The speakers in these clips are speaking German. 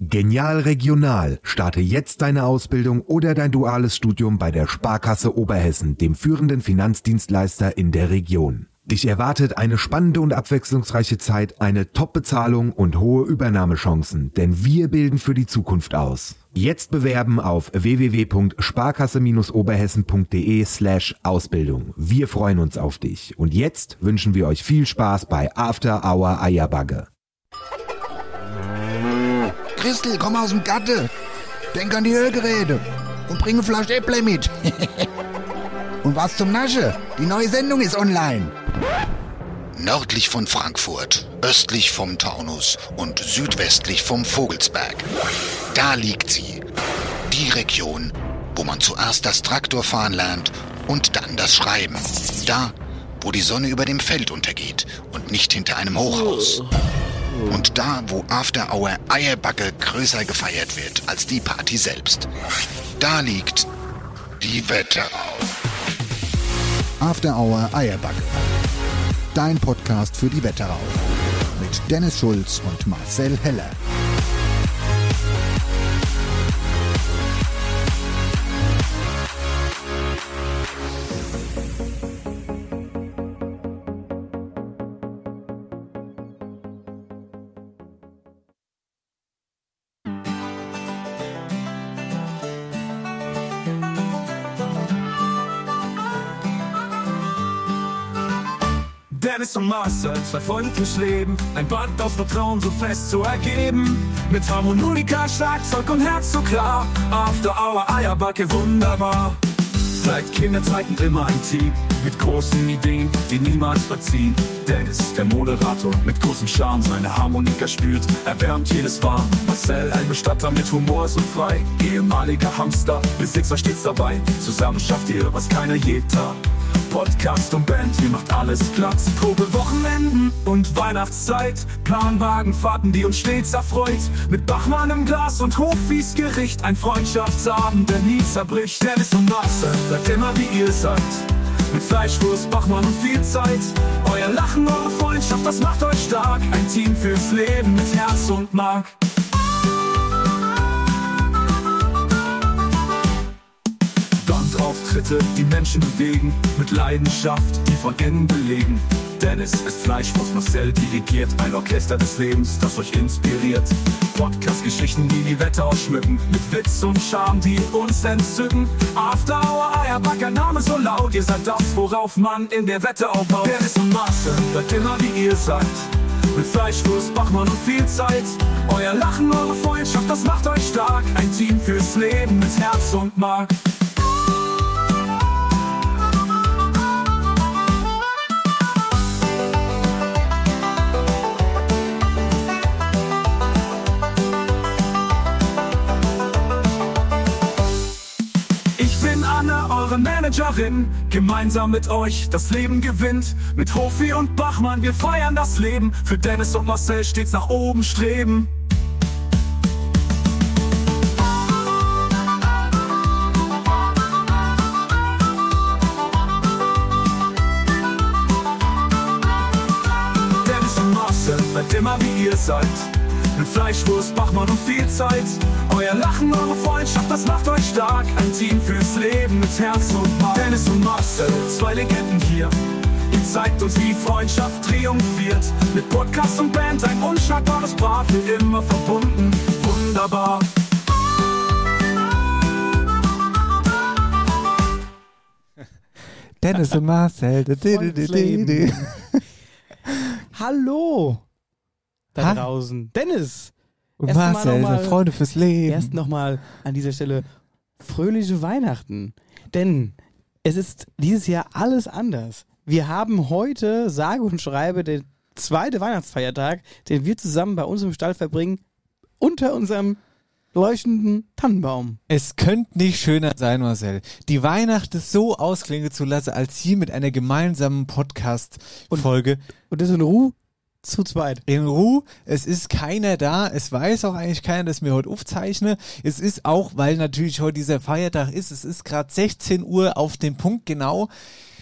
Genial Regional. Starte jetzt deine Ausbildung oder dein duales Studium bei der Sparkasse Oberhessen, dem führenden Finanzdienstleister in der Region. Dich erwartet eine spannende und abwechslungsreiche Zeit, eine Top-Bezahlung und hohe Übernahmechancen, denn wir bilden für die Zukunft aus. Jetzt bewerben auf www.sparkasse-oberhessen.de/Ausbildung. Wir freuen uns auf dich. Und jetzt wünschen wir euch viel Spaß bei After Hour Eierbagge. Christel, komm aus dem Gatte. Denk an die Ölgeräte und bring eine Flasche Äpple mit. Und was zum Nasche? Die neue Sendung ist online. Nördlich von Frankfurt, östlich vom Taunus und südwestlich vom Vogelsberg. Da liegt sie. Die Region, wo man zuerst das Traktorfahren lernt und dann das Schreiben. Da, wo die Sonne über dem Feld untergeht und nicht hinter einem Hochhaus. Und da, wo After Hour Eierbagge größer gefeiert wird als die Party selbst. Da liegt die Wetterau. After Hour Eierbagge. Dein Podcast für die Wetterau. Mit Dennis Schulz und Marcel Heller. Dennis und Marcel, zwei Freunde fürs Leben, ein Band aus Vertrauen so fest zu ergeben. Mit Harmonika, Schlagzeug und Herz so klar, After Hour Eierbagge wunderbar. Seit Kinderzeiten immer ein Team, mit großen Ideen, die niemals verziehen. Dennis, der Moderator, mit großem Charme seine Harmonika spürt, erwärmt jedes warm. Marcel, ein Bestatter mit Humor so frei, ehemaliger Hamster, Besitzer stets dabei. Zusammen schafft ihr, was keiner je tat. Podcast und Band, ihr macht alles Platz. Probewochenenden und Weihnachtszeit, Planwagenfahrten, die uns stets erfreut. Mit Bachmann im Glas und Hofwies Gericht, ein Freundschaftsabend, der nie zerbricht. Dennis und Marcel, bleibt immer wie ihr seid. Mit Fleischwurst, Bachmann und viel Zeit. Euer Lachen, eure Freundschaft, das macht euch stark. Ein Team fürs Leben mit Herz und Mark. Auftritte, die Menschen bewegen, mit Leidenschaft, die von innen belegen. Dennis ist Fleischwurst, Marcel dirigiert, ein Orchester des Lebens, das euch inspiriert. Podcast-Geschichten, die die Wetterau schmücken, mit Witz und Charme, die uns entzücken. After Hour Eierbagge, Name so laut, ihr seid das, worauf man in der Wetterau baut. Dennis und Marcel, bleibt immer wie ihr seid. Mit Fleischwurst, Bachmann und viel Zeit. Euer Lachen, eure Freundschaft, das macht euch stark. Ein Team fürs Leben mit Herz und Mark. Managerin, gemeinsam mit euch das Leben gewinnt. Mit Hofi und Bachmann, wir feiern das Leben. Für Dennis und Marcel stets nach oben streben. Dennis und Marcel, bleibt immer wie ihr seid. Mit Fleischwurst, Bachmann und viel Zeit. Euer Lachen, eure Freundschaft, das macht euch stark. Ein Team fürs Leben mit Herz und Mark. Dennis und Marcel, zwei Legenden hier. Ihr zeigt uns, wie Freundschaft triumphiert. Mit Podcast und Band, ein unschlagbares Paar, für immer verbunden. Wunderbar. Dennis und Marcel. Hallo. Da draußen. Dennis! Und Marcel, Freunde fürs Leben. Erst nochmal an dieser Stelle fröhliche Weihnachten. Denn es ist dieses Jahr alles anders. Wir haben heute, sage und schreibe, den zweiten Weihnachtsfeiertag, den wir zusammen bei uns im Stall verbringen, unter unserem leuchtenden Tannenbaum. Es könnte nicht schöner sein, Marcel. Die Weihnachten so ausklingen zu lassen, als hier mit einer gemeinsamen Podcast-Folge. Und das in Ruhe. Zu zweit. In Ruhe, es ist keiner da, es weiß auch eigentlich keiner, dass mir heute aufzeichne. Es ist auch, weil natürlich heute dieser Feiertag ist, es ist gerade 16 Uhr auf den Punkt genau.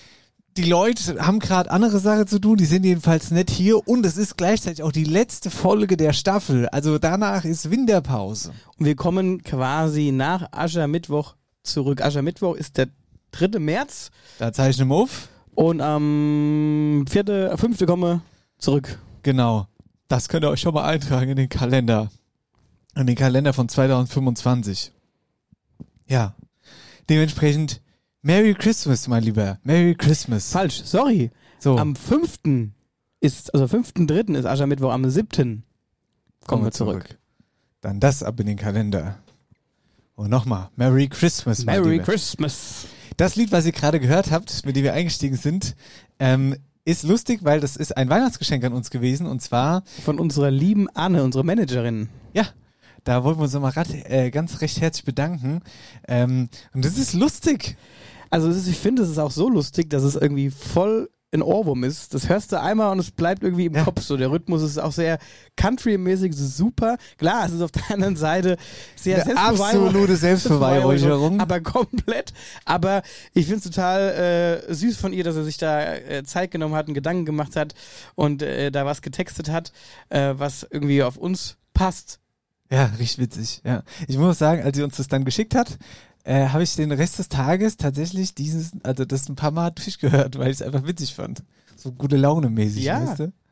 Die Leute haben gerade andere Sachen zu tun, die sind jedenfalls nicht hier und es ist gleichzeitig auch die letzte Folge der Staffel. Also danach ist Winterpause. Und wir kommen quasi nach Aschermittwoch zurück. Aschermittwoch ist der 3. März Da zeichnen wir auf. und am 5. kommen wir zurück. Genau. Das könnt ihr euch schon mal eintragen in den Kalender. In den Kalender von 2025. Ja. Dementsprechend Merry Christmas, mein Lieber. Merry Christmas. Falsch, sorry. So. Am 5. ist, also 5.3. ist Aschermittwoch, am 7. kommen wir zurück. Dann das ab in den Kalender. Und nochmal, Merry Christmas, mein Merry Lieber. Christmas. Das Lied, was ihr gerade gehört habt, mit dem wir eingestiegen sind, ist lustig, weil das ist ein Weihnachtsgeschenk an uns gewesen und zwar, Von unserer lieben Anne, unserer Managerin. ja, da wollten wir uns nochmal ganz recht herzlich bedanken. Und das ist lustig. Also ich finde, es ist auch so lustig, dass es irgendwie voll ein Ohrwurm ist. Das hörst du einmal und es bleibt irgendwie im Kopf so. Der Rhythmus ist auch sehr country-mäßig, super. Klar, es ist auf der anderen Seite sehr Eine absolute Selbstbeweihräucherung. Aber komplett. Aber ich finde es total süß von ihr, dass er sich da Zeit genommen hat, einen Gedanken gemacht hat und da was getextet hat, was irgendwie auf uns passt. Ja, richtig witzig. Ja. Ich muss sagen, als sie uns das dann geschickt hat, habe ich den Rest des Tages tatsächlich das ein paar Mal durchgehört, weil ich es einfach witzig fand. So gute Laune mäßig, Ja. weißt du?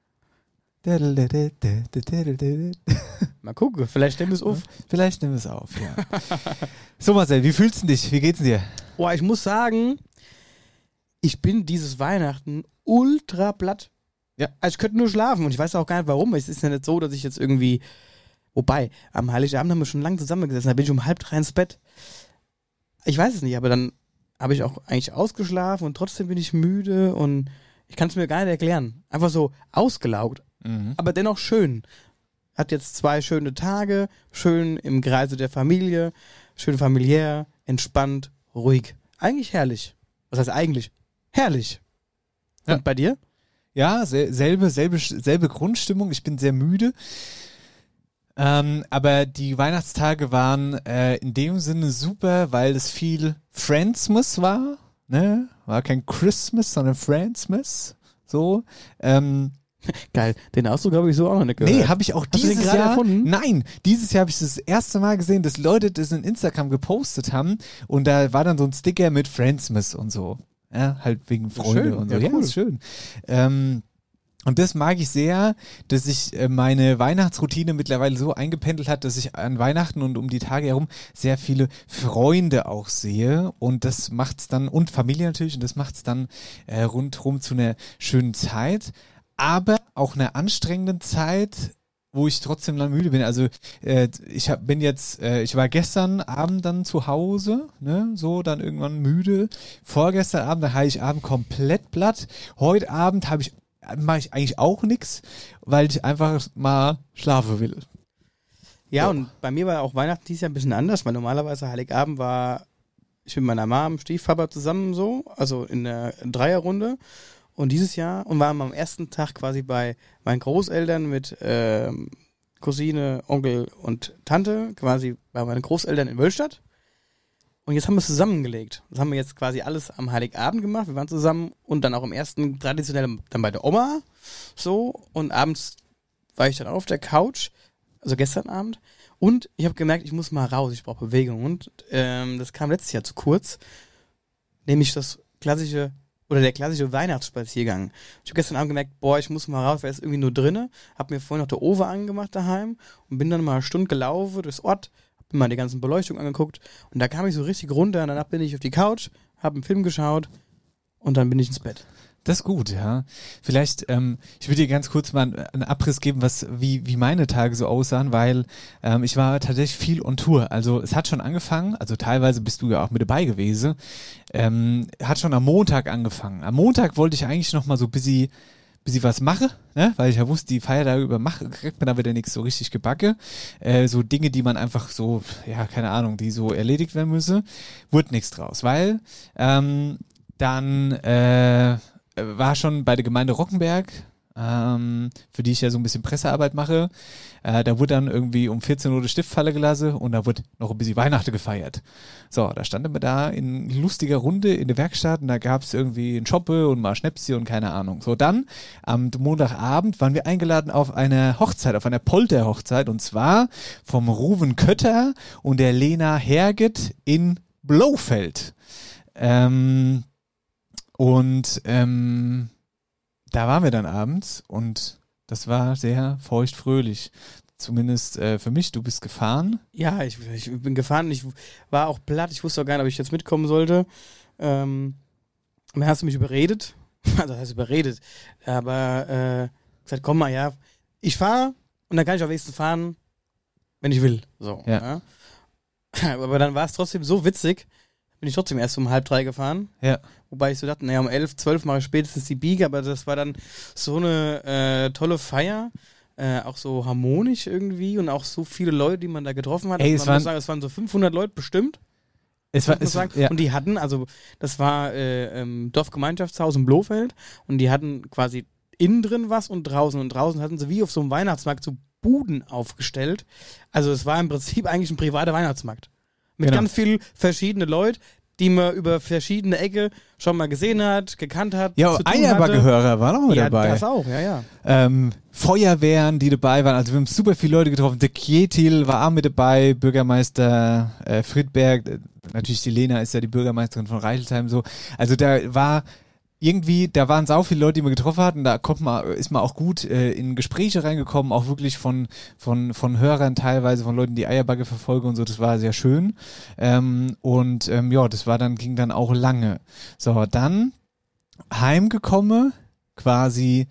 Mal gucken, vielleicht nehmen wir es auf. Vielleicht nehmen wir es auf, ja. So Marcel, wie fühlst du dich? Wie geht's dir? Oh, ich muss sagen, ich bin dieses Weihnachten ultra platt. Ja. Also ich könnte nur schlafen und ich weiß auch gar nicht warum. Es ist ja nicht so, dass ich jetzt irgendwie... Wobei, am Heiligabend haben wir schon lange zusammengesessen, da bin ich um 2:30 ins Bett. Ich weiß es nicht, aber dann habe ich auch eigentlich ausgeschlafen und trotzdem bin ich müde und ich kann es mir gar nicht erklären. Einfach so ausgelaugt, aber dennoch schön. Hat jetzt 2 schöne Tage, schön im Kreise der Familie, schön familiär, entspannt, ruhig. Eigentlich herrlich. Was heißt eigentlich? Herrlich. Ja. Und bei dir? Ja, selbe Grundstimmung. Ich bin sehr müde. Aber die Weihnachtstage waren in dem Sinne super, weil es viel Friendsmas war. Ne? War kein Christmas, sondern Friendsmas. So. Geil. Den Ausdruck habe ich so auch noch nicht gehört. Nee, habe ich auch Hast du den dieses gerade Jahr. erfunden? Nein, dieses Jahr habe ich das erste Mal gesehen, dass Leute das in Instagram gepostet haben und da war dann so ein Sticker mit Friendsmas und so. Ja, halt wegen Freunde Schön, und so. ja, cool. Ist schön. Und das mag ich sehr, dass sich meine Weihnachtsroutine mittlerweile so eingependelt hat, dass ich an Weihnachten und um die Tage herum sehr viele Freunde auch sehe und das macht's dann, und Familie natürlich, und das macht's dann rundherum zu einer schönen Zeit, aber auch einer anstrengenden Zeit, wo ich trotzdem dann müde bin. Also ich war gestern Abend dann zu Hause, ne, so dann irgendwann müde. Vorgestern Abend, der Heiligabend komplett platt. Heute Abend mache ich eigentlich auch nichts, weil ich einfach mal schlafen will. Ja, So. und bei mir war auch Weihnachten dieses Jahr ein bisschen anders, weil normalerweise Heiligabend war ich mit meiner Mom, Stiefpapa zusammen so, also in der Dreierrunde. Und dieses Jahr, und waren am ersten Tag quasi bei meinen Großeltern mit Cousine, Onkel und Tante, quasi bei meinen Großeltern in Wölstadt. Und jetzt haben wir es zusammengelegt. Das haben wir jetzt quasi alles am Heiligabend gemacht. Wir waren zusammen und dann auch am ersten traditionell dann bei der Oma. So. Und abends war ich dann auf der Couch, also gestern Abend. Und ich habe gemerkt, ich muss mal raus, ich brauche Bewegung. Und das kam letztes Jahr zu kurz. Nämlich der klassische Weihnachtsspaziergang. Ich habe gestern Abend gemerkt, boah, ich muss mal raus, weil es irgendwie nur drinne. Habe mir vorhin noch der Ofen angemacht daheim und bin dann mal eine Stunde gelaufen durchs Ort. Hab mir mal die ganzen Beleuchtungen angeguckt und da kam ich so richtig runter und danach bin ich auf die Couch, habe einen Film geschaut und dann bin ich ins Bett. Das ist gut, ja. Vielleicht, ich würde dir ganz kurz mal einen Abriss geben, wie meine Tage so aussahen, weil ich war tatsächlich viel on Tour. Also es hat schon angefangen, also teilweise bist du ja auch mit dabei gewesen, hat schon am Montag angefangen. Am Montag wollte ich eigentlich noch mal so busy was mache, ne? Weil ich ja wusste, die Feiertage über kriegt man da wieder nichts so richtig gebacke. So Dinge, die man einfach so, ja, keine Ahnung, die so erledigt werden müsse, wurde nichts draus, weil dann war schon bei der Gemeinde Rockenberg für die ich ja so ein bisschen Pressearbeit mache. Da wurde dann irgendwie um 14 Uhr die Stiftfalle gelassen und da wurde noch ein bisschen Weihnachten gefeiert. So, da standen wir da in lustiger Runde in der Werkstatt und da gab es irgendwie ein Schoppe und mal Schnäpschen und keine Ahnung. So, dann am Montagabend waren wir eingeladen auf einer Hochzeit, auf einer Polterhochzeit und zwar vom Ruven Kötter und der Lena Herget in Blofeld. Da waren wir dann abends und das war sehr feuchtfröhlich. Zumindest für mich. Du bist gefahren? Ja, ich bin gefahren. Ich war auch platt. Ich wusste auch gar nicht, ob ich jetzt mitkommen sollte. Dann hast du mich überredet. Also hast du überredet. Aber gesagt, komm mal, ja. Ich fahre und dann kann ich auch wenigstens fahren, wenn ich will. So. Ja. Aber dann war es trotzdem so witzig. Bin ich trotzdem erst um 2:30 gefahren. Ja. Wobei ich so dachte, naja, um 11, 12 mache ich spätestens die Biege, aber das war dann so eine tolle Feier, auch so harmonisch irgendwie und auch so viele Leute, die man da getroffen hat. Ey, man muss sagen, es waren so 500 Leute bestimmt. Ja. Und die hatten, also das war Dorfgemeinschaftshaus in Blofeld und die hatten quasi innen drin was und draußen hatten sie wie auf so einem Weihnachtsmarkt so Buden aufgestellt. Also es war im Prinzip eigentlich ein privater Weihnachtsmarkt. Mit Genau. ganz vielen verschiedenen Leuten, die man über verschiedene Ecke schon mal gesehen hat, gekannt hat. Ja, Eierbacke-Hörer waren auch mit dabei. Ja, das auch, ja. Feuerwehren, die dabei waren. Also wir haben super viele Leute getroffen. Der Kjetil war auch mit dabei, Bürgermeister Friedberg. Natürlich die Lena ist ja die Bürgermeisterin von Reichelsheim so. Also da waren sau viele Leute, die man getroffen hat und da ist man auch gut in Gespräche reingekommen, auch wirklich von Hörern teilweise, von Leuten, die Eierbacke verfolgen und so, das war sehr schön. Das ging dann auch lange. So, dann heimgekommen, quasi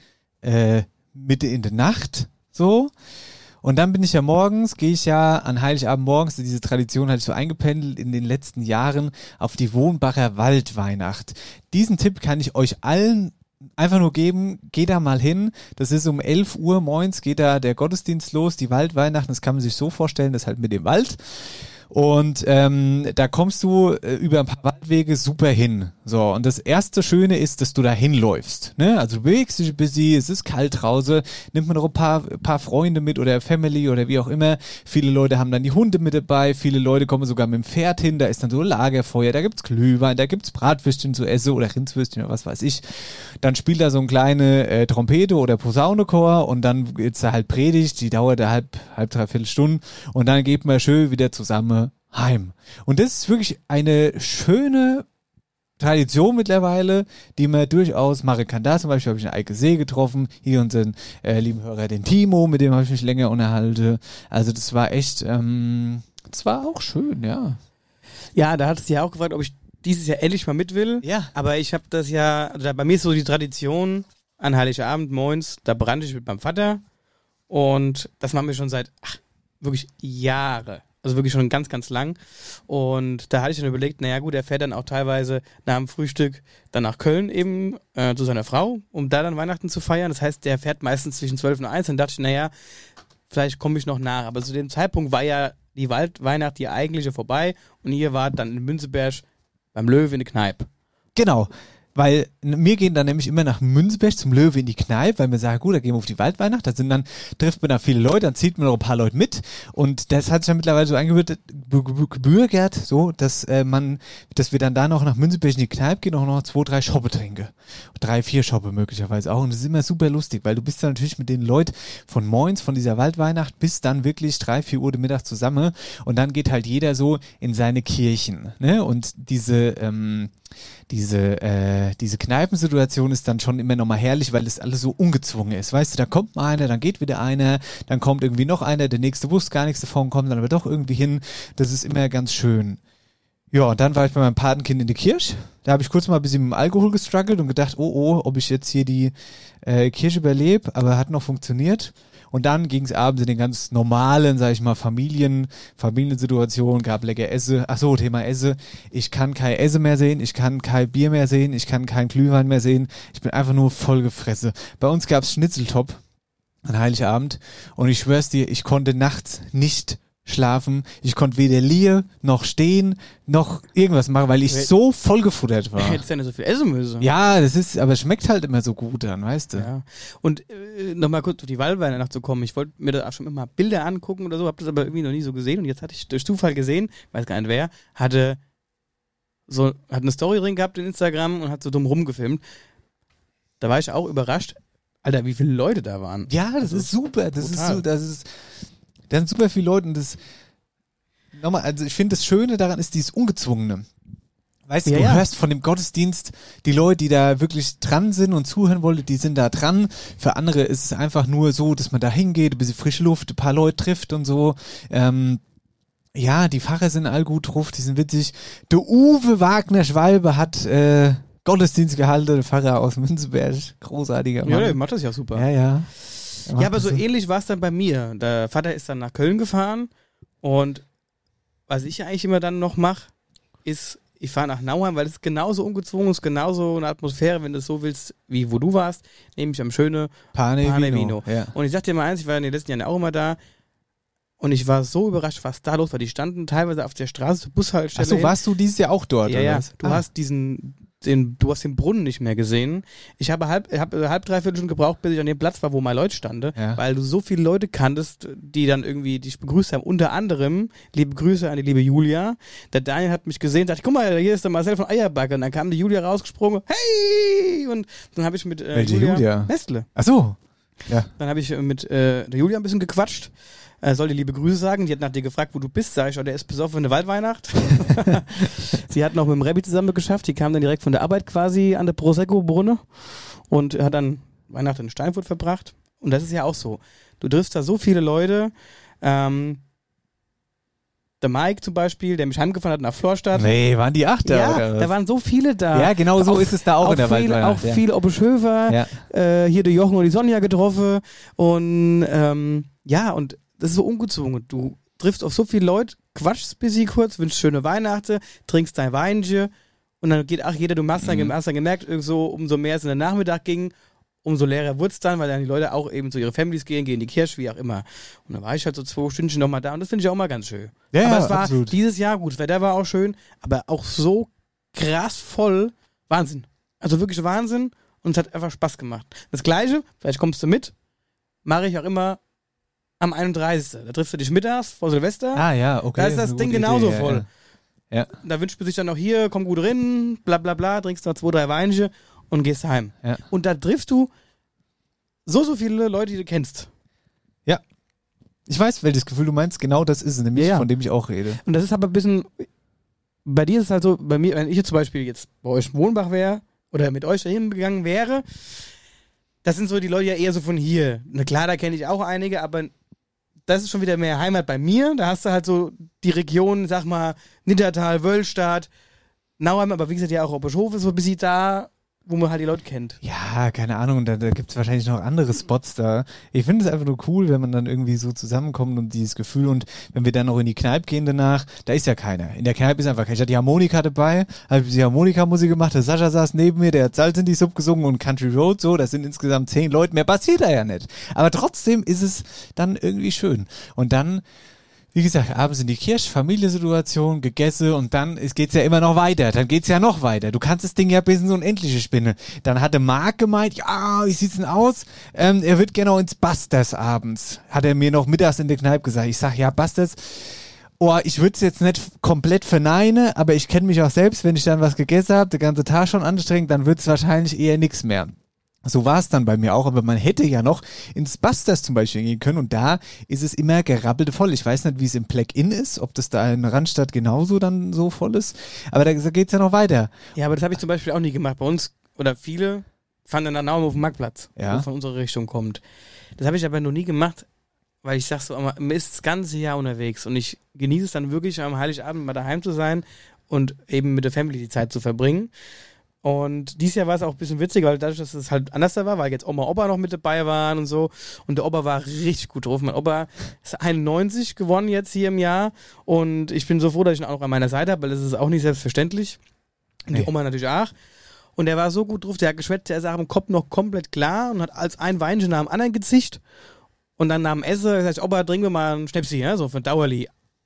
Mitte in der Nacht, so. Und dann bin ich ja gehe ich an Heiligabend morgens, diese Tradition hatte ich so eingependelt in den letzten Jahren, auf die Wohnbacher Waldweihnacht. Diesen Tipp kann ich euch allen einfach nur geben, geht da mal hin. Das ist um 11 Uhr morgens, geht da der Gottesdienst los, die Waldweihnachten, das kann man sich so vorstellen, das halt mit dem Wald. Und da kommst du über ein paar Waldwege super hin. So, und das erste Schöne ist, dass du da hinläufst. Ne? Also du bewegst dich ein bisschen, es ist kalt draußen, nimmt man noch ein paar Freunde mit oder Family oder wie auch immer. Viele Leute haben dann die Hunde mit dabei, viele Leute kommen sogar mit dem Pferd hin, da ist dann so Lagerfeuer, da gibt's Glühwein, da gibt's Bratwürstchen zu essen oder Rindswürstchen oder was weiß ich. Dann spielt da so ein kleine Trompete oder Posaunenchor und dann gibt's da halt Predigt, die dauert da dreiviertel Stunden und dann geht man schön wieder zusammen heim. Und das ist wirklich eine schöne Tradition mittlerweile, die man durchaus machen kann. Da zum Beispiel habe ich einen Eike See getroffen, hier unseren lieben Hörer, den Timo, mit dem habe ich mich länger unterhalten. Also das war echt, das war auch schön, ja. Ja, da hattest du ja auch gefragt, ob ich dieses Jahr endlich mal mit will. Ja. Aber ich habe das ja, also bei mir ist so die Tradition, an Heiligabend morgens, da brannte ich mit meinem Vater und das machen wir schon seit, wirklich Jahre. Also wirklich schon ganz, ganz lang. Und da hatte ich dann überlegt, naja gut, er fährt dann auch teilweise nach dem Frühstück dann nach Köln eben zu seiner Frau, um da dann Weihnachten zu feiern. Das heißt, der fährt meistens zwischen 12 und 1. Dann dachte ich, naja, vielleicht komme ich noch nach. Aber zu dem Zeitpunkt war ja die Waldweihnacht, die eigentliche, vorbei. Und ihr wart dann in Münzeberg beim Löwe in der Kneipe. Genau. Weil wir gehen dann nämlich immer nach Münzeberg zum Löwe in die Kneipe, weil wir sagen, gut, da gehen wir auf die Waldweihnacht, trifft man da viele Leute, dann zieht man noch ein paar Leute mit und das hat sich dann mittlerweile so gebürgert, so, dass wir dann da noch nach Münzeberg in die Kneipe gehen und noch 2, 3 Schoppe trinken. 3, 4 Schoppe möglicherweise auch und das ist immer super lustig, weil du bist dann natürlich mit den Leuten von moins, von dieser Waldweihnacht bis dann wirklich 3, 4 Uhr Mittag zusammen und dann geht halt jeder so in seine Kirchen, ne, und diese Kneipensituation ist dann schon immer nochmal herrlich, weil das alles so ungezwungen ist. Weißt du, da kommt mal einer, dann geht wieder einer, dann kommt irgendwie noch einer, der nächste wusste gar nichts davon, kommt dann aber doch irgendwie hin. Das ist immer ganz schön. Ja, und dann war ich bei meinem Patenkind in der Kirche. Da habe ich kurz mal ein bisschen mit dem Alkohol gestruggelt und gedacht, ob ich jetzt hier die Kirche überlebe, aber hat noch funktioniert. Und dann ging es abends in den ganz normalen, sag ich mal, Familiensituationen, gab lecker Esse. Ach so, Thema Esse. Ich kann kein Esse mehr sehen, ich kann kein Bier mehr sehen, ich kann kein Glühwein mehr sehen. Ich bin einfach nur voll gefressen. Bei uns gab's Schnitzeltop an Heiligabend und ich schwör's dir, ich konnte nachts nicht schlafen. Ich konnte weder liegen, noch stehen, noch irgendwas machen, weil ich so vollgefuttert war. Hättest ja nicht so viel essen müssen. Ja, aber es schmeckt halt immer so gut dann, weißt du. Ja. Und nochmal kurz auf die Waldweihnacht zu kommen. Ich wollte mir da auch schon immer Bilder angucken oder so, habe das aber irgendwie noch nie so gesehen. Und jetzt hatte ich durch Zufall gesehen, weiß gar nicht wer, hat eine Story drin gehabt in Instagram und hat so dumm rumgefilmt. Da war ich auch überrascht, Alter, wie viele Leute da waren. Ja, das ist super. Da sind super viele Leute und also ich finde, das Schöne daran ist dieses Ungezwungene. Weißt du, du hörst von dem Gottesdienst, die Leute, die da wirklich dran sind und zuhören wollen, die sind da dran. Für andere ist es einfach nur so, dass man da hingeht, ein bisschen frische Luft, ein paar Leute trifft und so. Ja, die Pfarrer sind all gut drauf, die sind witzig. Der Uwe Wagner-Schwalbe hat Gottesdienst gehalten, der Pfarrer aus Münzenberg. Großartiger Mann. Ja, der macht das ja super. Ja. Ja, aber so ähnlich war es dann bei mir. Der Vater ist dann nach Köln gefahren und was ich eigentlich immer dann noch mache, ist, ich fahre nach Nauheim, weil es ist genauso ungezwungen, es ist genauso eine Atmosphäre, wenn du es so willst, wie wo du warst, nämlich am schönen Pane Vino. Ja. Und ich sag dir mal eins, ich war in den letzten Jahren auch immer da und ich war so überrascht, was da los war. Die standen teilweise auf der Straße zur Bushaltestelle. Achso, warst du dieses Jahr auch dort? Ja, oder ja. was? Du hast du hast den Brunnen nicht mehr gesehen. Ich habe dreiviertel Stunden gebraucht, bis ich an dem Platz war, wo meine Leute standen, weil du so viele Leute kanntest, die dann irgendwie dich begrüßt haben. Unter anderem, liebe Grüße an die liebe Julia. Der Daniel hat mich gesehen, sagte, guck mal, hier ist der Marcel von Eierbacke. Und dann kam die Julia rausgesprungen, hey! Und dann habe ich mit Julia? Nestle. Ach so. Ja. Dann habe ich mit der Julia ein bisschen gequatscht. Soll die liebe Grüße sagen. Die hat nach dir gefragt, wo du bist. Sag ich, der ist besoffen in der Waldweihnacht. Sie hat noch mit dem Rebbi zusammen geschafft. Die kam dann direkt von der Arbeit quasi an der Prosecco-Brunne und hat dann Weihnachten in Steinfurt verbracht. Und das ist ja auch so. Du triffst da so viele Leute. Der Mike zum Beispiel, der mich heimgefahren hat nach Florstadt. Nee, waren die 8 da? Ja, oder was? da waren so viele da. Ja, genau so ist es da auch in der Waldweihnacht. Auch viel Obeschöfer, hier der Jochen und die Sonja getroffen. Und und das ist so ungezwungen. Du triffst auf so viele Leute, quatschst bis sie kurz, wünschst schöne Weihnachten, trinkst dein Weinchen und dann geht jeder, du hast dann gemerkt, so, umso mehr es in den Nachmittag ging, umso leerer wurde es dann, weil dann die Leute auch eben zu ihren Families gehen in die Kirche, wie auch immer. Und dann war ich halt so 2 Stündchen nochmal da und das finde ich auch mal ganz schön. Ja, aber es war absolut. Dieses Jahr, gut, das Wetter war auch schön, aber auch so krass voll, Wahnsinn. Also wirklich Wahnsinn und es hat einfach Spaß gemacht. Das Gleiche, vielleicht kommst du mit, mache ich auch immer am 31. Da triffst du dich mittags vor Silvester. Ah ja, okay. Da ist das Ding genauso Idee, voll. Ja. Da wünscht man sich dann noch hier, komm gut rein, bla bla bla, trinkst noch 2, 3 Weinchen und gehst heim. Ja. Und da triffst du so viele Leute, die du kennst. Ja. Ich weiß, welches Gefühl du meinst. Genau das ist es nämlich, von dem ich auch rede. Und das ist aber ein bisschen, bei dir ist es halt so, bei mir, wenn ich jetzt zum Beispiel jetzt bei euch in Wohnbach wäre oder mit euch dahin gegangen wäre, das sind so die Leute ja eher so von hier. Na klar, da kenne ich auch einige, aber das ist schon wieder mehr Heimat bei mir. Da hast du halt so die Region, sag mal, Niddertal, Wöllstadt, Nauheim, aber wie gesagt, ja auch Obershof ist so ein bisschen da, wo man halt die Leute kennt. Ja, keine Ahnung, da gibt es wahrscheinlich noch andere Spots da. Ich finde es einfach nur cool, wenn man dann irgendwie so zusammenkommt und dieses Gefühl und wenn wir dann noch in die Kneipe gehen danach, da ist ja keiner. In der Kneipe ist einfach keiner. Ich hatte die Harmonika dabei, habe die Harmonikamusik gemacht, der Sascha saß neben mir, der hat Salz in die Suppe gesungen und Country Road, so, das sind insgesamt 10 Leute, mehr passiert da ja nicht. Aber trotzdem ist es dann irgendwie schön. Und dann, wie gesagt, abends in die Kirche, Familiensituation, gegessen und dann geht's ja immer noch weiter. Dann geht's ja noch weiter. Du kannst das Ding ja bis ins Unendliche spinnen. Dann hatte Marc gemeint, ja, wie sieht's denn aus? Er wird gerne auch ins Busters abends. Hat er mir noch mittags in der Kneipe gesagt. Ich sag, ja, Busters, ich würde es jetzt nicht komplett verneinen, aber ich kenne mich auch selbst, wenn ich dann was gegessen habe, der ganze Tag schon anstrengend, dann wird's wahrscheinlich eher nix mehr. So war es dann bei mir auch, aber man hätte ja noch ins Busters zum Beispiel gehen können und da ist es immer gerappelt voll. Ich weiß nicht, wie es im Plug-In ist, ob das da in Randstadt genauso dann so voll ist, aber da geht's ja noch weiter. Ja, aber das habe ich zum Beispiel auch nie gemacht. Bei uns, oder viele, fahren dann Nauheim auf dem Marktplatz, wo von unserer Richtung kommt. Das habe ich aber noch nie gemacht, weil ich sag so, man ist das ganze Jahr unterwegs und ich genieße es dann wirklich am Heiligabend mal daheim zu sein und eben mit der Family die Zeit zu verbringen. Und dieses Jahr war es auch ein bisschen witzig, weil dadurch, dass es halt anders war, weil jetzt Oma und Opa noch mit dabei waren und so. Und der Opa war richtig gut drauf. Mein Opa ist 91 gewonnen jetzt hier im Jahr. Und ich bin so froh, dass ich ihn auch noch an meiner Seite habe, weil das ist auch nicht selbstverständlich. Und die Oma natürlich auch. Und der war so gut drauf, der hat geschwätzt, der ist auch im Kopf noch komplett klar und hat als ein Weinchen nach dem anderen gezischt. Und dann nach dem Essen, sag ich, Opa, trinken wir mal ein Schnäpsi, ja, so für Dauerli.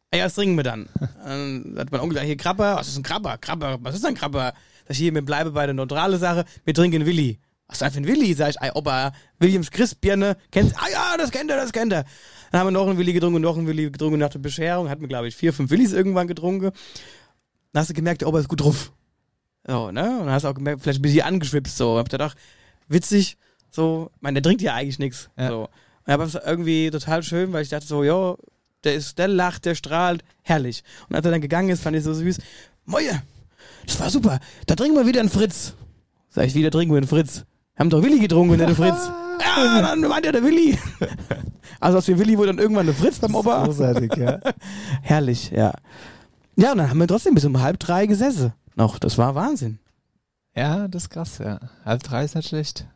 Ja, was trinken wir dann? Dann hat mein Onkel, hier Krabber, was ist ein Krabber? Was ist ein Krabber? Sag ich, hier, wir bleiben bei der neutralen Sache, wir trinken Willi. Was ist das für ein Willi? Sag ich, Opa, Williams Christbirne, kennst du? Ja, das kennt er. Dann haben wir noch einen Willi getrunken, nach der Bescherung, hatten wir, glaube ich, 4, 5 Willis irgendwann getrunken. Dann hast du gemerkt, der Opa ist gut drauf. So, ne? Und dann hast du auch gemerkt, vielleicht ein bisschen angeschwipst, so. Hab gedacht, witzig, so, ich meine, der trinkt ja eigentlich nichts. Ja. So. Und aber es war irgendwie total schön, weil ich dachte so, jo, der lacht, der strahlt, herrlich. Und als er dann gegangen ist, fand ich so süß. Moje, das war super, da trinken wir wieder einen Fritz. Sag ich, wieder trinken wir einen Fritz. Haben doch Willi getrunken, nicht der Fritz. Ja, dann meint ja der Willi. Also aus dem Willi wurde dann irgendwann der Fritz beim Opa. Großartig, ja. Herrlich, ja. Ja, und dann haben wir trotzdem bis um 2:30 gesessen. Noch, das war Wahnsinn. Ja, das ist krass, ja. 2:30 ist nicht schlecht.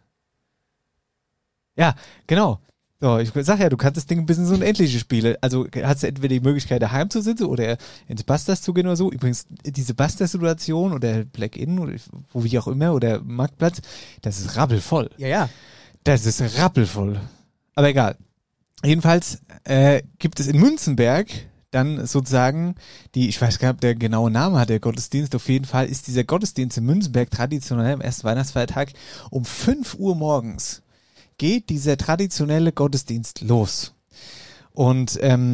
Ja, genau. So, ich sag ja, du kannst das Ding ein bisschen so unendliche Spiele. Also hast du entweder die Möglichkeit, daheim zu sitzen oder ins Busters zu gehen oder so. Übrigens, diese Busters-Situation oder Black Inn oder wo wie auch immer oder Marktplatz, das ist rappelvoll. Ja. Das ist rappelvoll. Aber egal. Jedenfalls gibt es in Münzenberg dann sozusagen ich weiß gar nicht, ob der genaue Name hat, der Gottesdienst. Auf jeden Fall ist dieser Gottesdienst in Münzenberg traditionell am ersten Weihnachtsfeiertag um 5 Uhr morgens. Geht dieser traditionelle Gottesdienst los. Und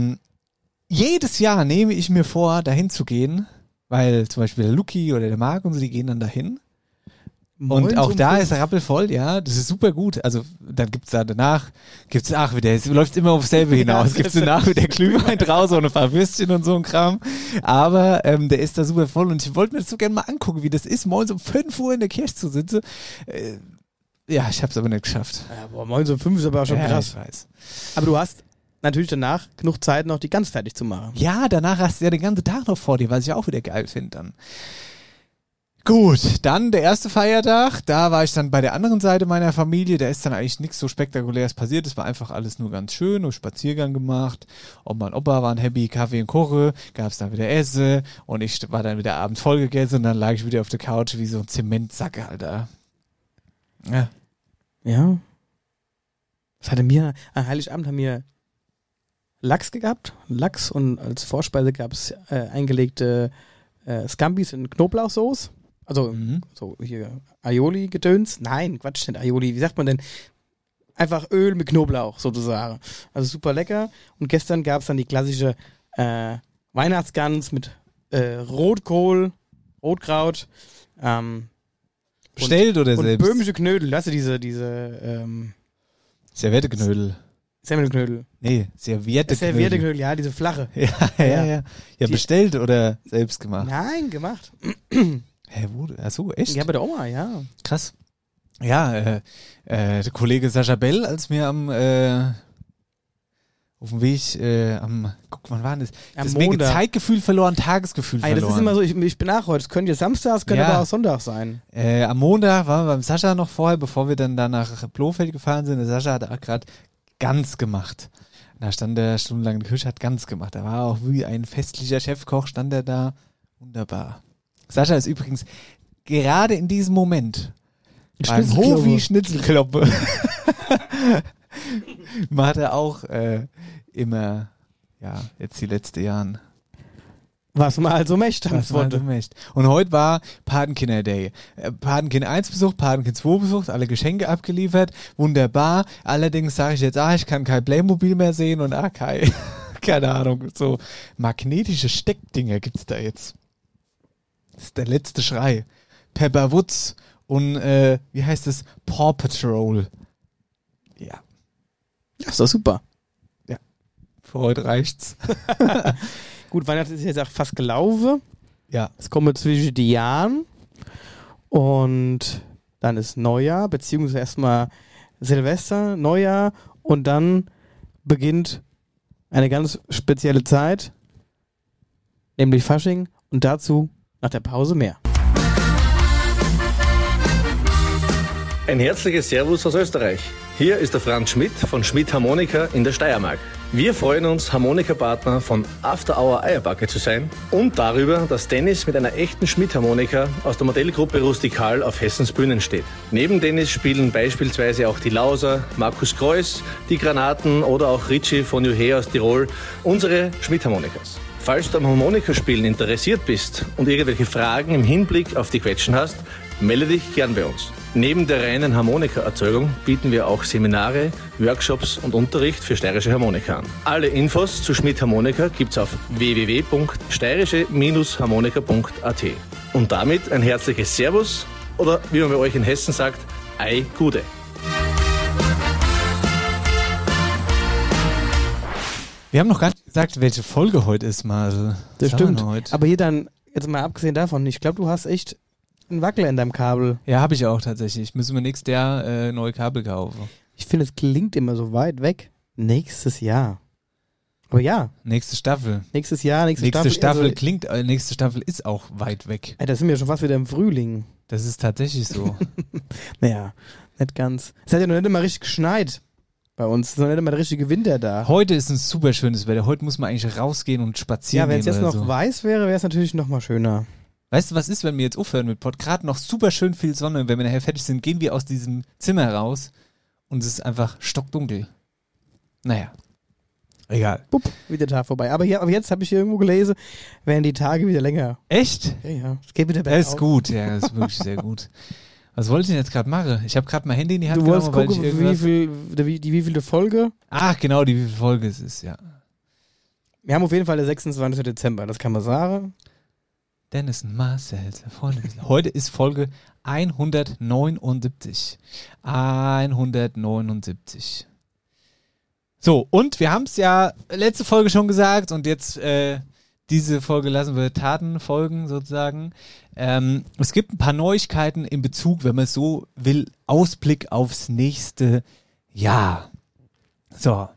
jedes Jahr nehme ich mir vor, dahin zu gehen, weil zum Beispiel der Luki oder der Marc und so, die gehen dann dahin. Und auch da ist rappelvoll, ja, das ist super gut. Also dann gibt's da danach, wieder, es läuft immer aufs selbe hinaus. Gibt's danach wieder Glühwein draußen und ein paar Würstchen und so ein Kram. Aber der ist da super voll und ich wollte mir das so gerne mal angucken, wie das ist, morgens um 5 Uhr in der Kirche zu sitzen. Ja, ich hab's aber nicht geschafft. Ja, boah, 9:05 ist aber auch schon krass. Ich weiß. Aber du hast natürlich danach genug Zeit, noch die ganz fertig zu machen. Ja, danach hast du ja den ganzen Tag noch vor dir, was ich auch wieder geil finde dann. Gut, dann der erste Feiertag, da war ich dann bei der anderen Seite meiner Familie, da ist dann eigentlich nichts so Spektakuläres passiert, es war einfach alles nur ganz schön, nur Spaziergang gemacht, Oma und Opa waren happy, Kaffee und Kuchen, gab's dann wieder Essen und ich war dann wieder abends voll gegessen und dann lag ich wieder auf der Couch wie so ein Zementsack, Alter. Ja. Ja. Was hatte mir, an Heiligabend haben wir Lachs gehabt, Lachs und als Vorspeise gab's eingelegte Scampis in Knoblauchsoße. Also, so hier Aioli-Gedöns. Nein, Quatsch, nicht Aioli. Wie sagt man denn? Einfach Öl mit Knoblauch, sozusagen. Also super lecker. Und gestern gab es dann die klassische Weihnachtsgans mit Rotkohl, Rotkraut. Bestellt oder und selbst? Und böhmische Knödel. Weißt du, diese Servietteknödel. Semmelknödel. Nee, Servietteknödel. Servietteknödel, ja, diese flache. Ja, bestellt oder selbst gemacht? Nein, gemacht. Hä, wo? Achso, echt? Ja, bei der Oma, ja. Krass. Ja, der Kollege Sascha Bell, als mir auf dem Weg guck, wann war das? Das ist mir Zeitgefühl verloren, Tagesgefühl verloren. Das ist immer so, ich bin auch heute, es könnte ja Samstag, es könnte aber auch Sonntag sein. Am Montag waren wir beim Sascha noch vorher, bevor wir dann da nach Blofeld gefahren sind. Der Sascha hat auch gerade Gans gemacht. Da stand er stundenlang in der Küche, hat Gans gemacht. Da war auch wie ein festlicher Chefkoch, stand er da. Wunderbar. Sascha ist übrigens gerade in diesem Moment beim Hofi Schnitzelkloppe. Macht er auch immer, ja, jetzt die letzten Jahren. Was man also möchte. Und heute war Patenkinder Day. Patenkind 1 besucht, Patenkind 2 besucht, alle Geschenke abgeliefert. Wunderbar. Allerdings sage ich jetzt, ich kann kein Playmobil mehr sehen und keine Ahnung, so magnetische Steckdinger gibt's da jetzt. Das ist der letzte Schrei. Pepper Woods und, wie heißt es? Paw Patrol. Ja. Das ist doch super. Ja. Für heute reicht's. Gut, Weihnachten ist jetzt auch fast gelaufen. Ja. Es kommen zwischen die Jahren und dann ist Neujahr, beziehungsweise erstmal Silvester, Neujahr und dann beginnt eine ganz spezielle Zeit, nämlich Fasching und dazu nach der Pause mehr. Ein herzliches Servus aus Österreich. Hier ist der Franz Schmidt von Schmidt Harmonika in der Steiermark. Wir freuen uns, Harmonikapartner von After Hour Eierbacke zu sein und darüber, dass Dennis mit einer echten Schmidt-Harmonika aus der Modellgruppe Rustikal auf Hessens Bühnen steht. Neben Dennis spielen beispielsweise auch die Lauser, Markus Kreuss, die Granaten oder auch Ritchie von Juhe aus Tirol unsere Schmidt-Harmonikas. Falls du am Harmonikaspielen interessiert bist und irgendwelche Fragen im Hinblick auf die Quetschen hast, melde dich gern bei uns. Neben der reinen Harmonikaerzeugung bieten wir auch Seminare, Workshops und Unterricht für steirische Harmonika an. Alle Infos zu Schmidt Harmonika gibt's auf www.steirische-harmonika.at. Und damit ein herzliches Servus oder wie man bei euch in Hessen sagt, Ei Gude. Wir haben noch gar nicht gesagt, welche Folge heute ist, Marcel. Das stimmt. Heute? Aber hier dann, jetzt mal abgesehen davon, ich glaube, du hast echt einen Wackler in deinem Kabel. Ja, habe ich auch tatsächlich. Müssen wir nächstes Jahr neue Kabel kaufen. Ich finde, es klingt immer so weit weg. Nächstes Jahr. Aber ja. Nächste Staffel. Nächstes Jahr, nächste Staffel also, klingt, nächste Staffel ist auch weit weg. Ey, da sind wir schon fast wieder im Frühling. Das ist tatsächlich so. Naja, nicht ganz. Es hat ja noch nicht immer richtig geschneit bei uns. Es ist noch nicht immer der richtige Winter da. Heute ist ein super schönes Wetter. Heute muss man eigentlich rausgehen und spazieren Ja, wenn es gehen jetzt oder noch so. weiß wäre, wäre es natürlich noch mal schöner. Weißt du, was ist, wenn wir jetzt aufhören mit Pod? Gerade noch super schön viel Sonne. Und wenn wir nachher fertig sind, gehen wir aus diesem Zimmer raus und es ist einfach stockdunkel. Naja, egal. Bupp, wieder Tag vorbei. Aber jetzt habe ich hier irgendwo gelesen, werden die Tage wieder länger. Echt? Ja. Es geht wieder Das bergauf. ist gut, ja, das ist wirklich sehr gut. Was wollte ich denn jetzt gerade machen? Ich habe gerade mein Handy in die Hand Du wolltest genommen, gucken, wievielte Folge? Ach, genau, die wie viel Folge es ist, ja. Wir haben auf jeden Fall den 26. Dezember, das kann man sagen. Dennis und Marcel, Freunde. Heute ist Folge 179. 179. So, und wir haben es ja letzte Folge schon gesagt und jetzt diese Folge lassen wir Taten folgen sozusagen. Es gibt ein paar Neuigkeiten in Bezug, wenn man es so will, Ausblick aufs nächste Jahr. So.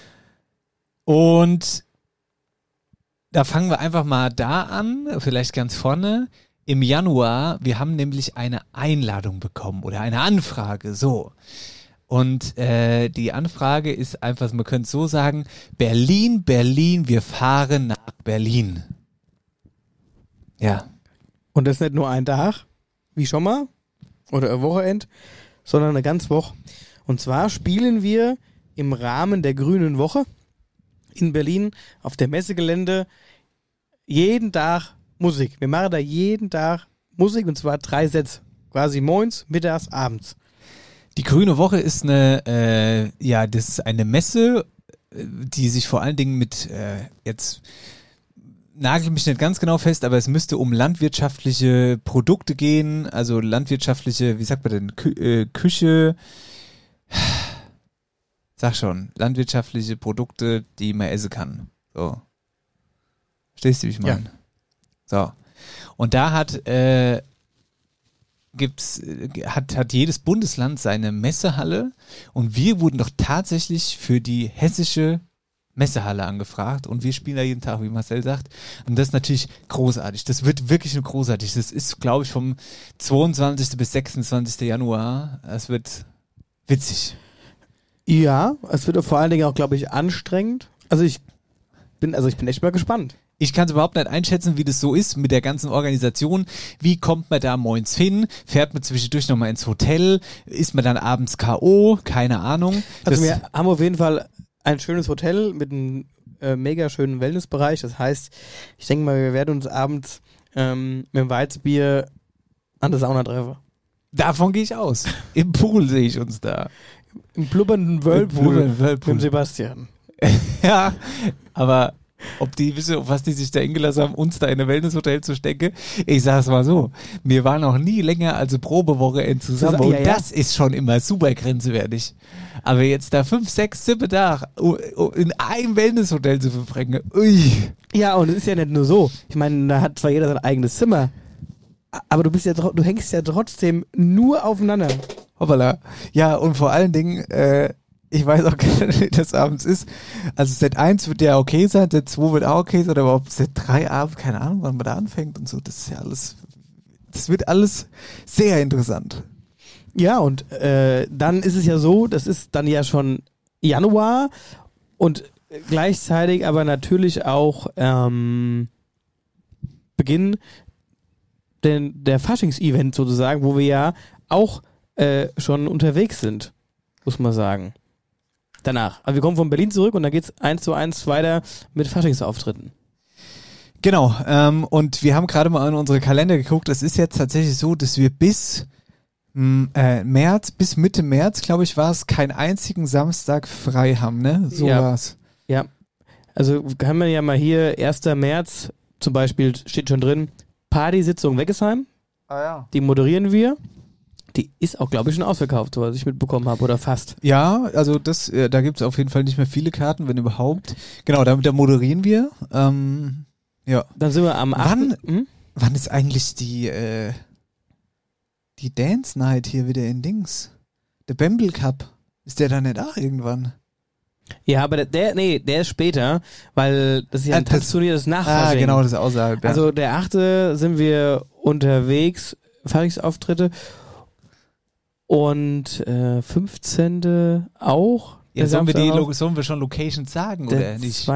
Und da fangen wir einfach mal da an, vielleicht ganz vorne. Im Januar, wir haben nämlich eine Einladung bekommen oder eine Anfrage, so. Und die Anfrage ist einfach, man könnte es so sagen, Berlin, Berlin, wir fahren nach Berlin. Ja. Und das ist nicht nur ein Tag, wie schon mal, oder ein Wochenend, sondern eine ganze Woche. Und zwar spielen wir im Rahmen der Grünen Woche in Berlin auf der Messegelände jeden Tag Musik. Wir machen da jeden Tag Musik und zwar 3 Sets. Quasi morgens, mittags, abends. Die Grüne Woche ist das ist eine Messe, die sich vor allen Dingen mit, jetzt nagel mich nicht ganz genau fest, aber es müsste um landwirtschaftliche Produkte gehen, also landwirtschaftliche, wie sagt man denn, Küche, sag schon, landwirtschaftliche Produkte, die man essen kann. So. Verstehst du, wie ich meine? Ja. So. Und da hat jedes Bundesland seine Messehalle und wir wurden doch tatsächlich für die hessische Messehalle angefragt und wir spielen da jeden Tag, wie Marcel sagt. Und das ist natürlich großartig. Das wird wirklich nur großartig. Das ist, glaube ich, vom 22. bis 26. Januar. Das wird witzig. Ja, es wird vor allen Dingen auch, glaube ich, anstrengend. Also ich bin echt mal gespannt. Ich kann es überhaupt nicht einschätzen, wie das so ist mit der ganzen Organisation. Wie kommt man da moins hin? Fährt man zwischendurch nochmal ins Hotel? Ist man dann abends K.O.? Keine Ahnung. Also wir haben auf jeden Fall ein schönes Hotel mit einem mega schönen Wellnessbereich. Das heißt, ich denke mal, wir werden uns abends mit dem Weizenbier an der Sauna treffen. Davon gehe ich aus. Im Pool sehe ich uns da. Im blubbernden Whirlpool mit dem Sebastian. Ja, aber ob die wissen, auf was die sich da eingelassen haben, uns da in ein Wellnesshotel zu stecken. Ich sag's mal so, wir waren noch nie länger als eine Probewoche zusammen und das ist schon immer super grenzwertig. Aber jetzt da 5, 6, 7 Tage in einem Wellnesshotel zu verbringen, ui. Ja, und es ist ja nicht nur so. Ich meine, da hat zwar jeder sein eigenes Zimmer, aber du hängst ja trotzdem nur aufeinander. Hoppala. Ja, und vor allen Dingen, ich weiß auch gar nicht, wie das abends ist. Also Set 1 wird ja okay sein, Set 2 wird auch okay sein, aber ob Set 3 abends, keine Ahnung, wann man da anfängt und so, das ist ja alles, das wird alles sehr interessant. Ja, und dann ist es ja so, das ist dann ja schon Januar und gleichzeitig aber natürlich auch Beginn der Faschings-Event sozusagen, wo wir ja auch schon unterwegs sind, muss man sagen. Danach. Also wir kommen von Berlin zurück und dann geht's 1:1 weiter mit Faschingsauftritten. Genau, und wir haben gerade mal in unsere Kalender geguckt. Es ist jetzt tatsächlich so, dass wir bis Mitte März, glaube ich, war es, keinen einzigen Samstag frei haben, ne? So Ja. war's. Ja, also kann man ja mal hier 1. März zum Beispiel, steht schon drin, Partysitzung Weggesheim. Ah ja. Die moderieren wir. Die ist auch, glaube ich, schon ausverkauft, so was ich mitbekommen habe, oder fast. Ja, also da gibt es auf jeden Fall nicht mehr viele Karten, wenn überhaupt. Genau, da moderieren wir. Ja. Dann sind wir am 8. Wann ist eigentlich die Dance Night hier wieder in Dings? Der Bamble Cup. Ist der da nicht auch irgendwann? Ja, aber der ist später, weil das ist ja ein Tanzturnier, das Nachfasching. Genau, das ist außerhalb. Ja. Also der 8. sind wir unterwegs, Faschingsauftritte. Und 15. auch. Ja, sollen wir schon Locations sagen oder nicht?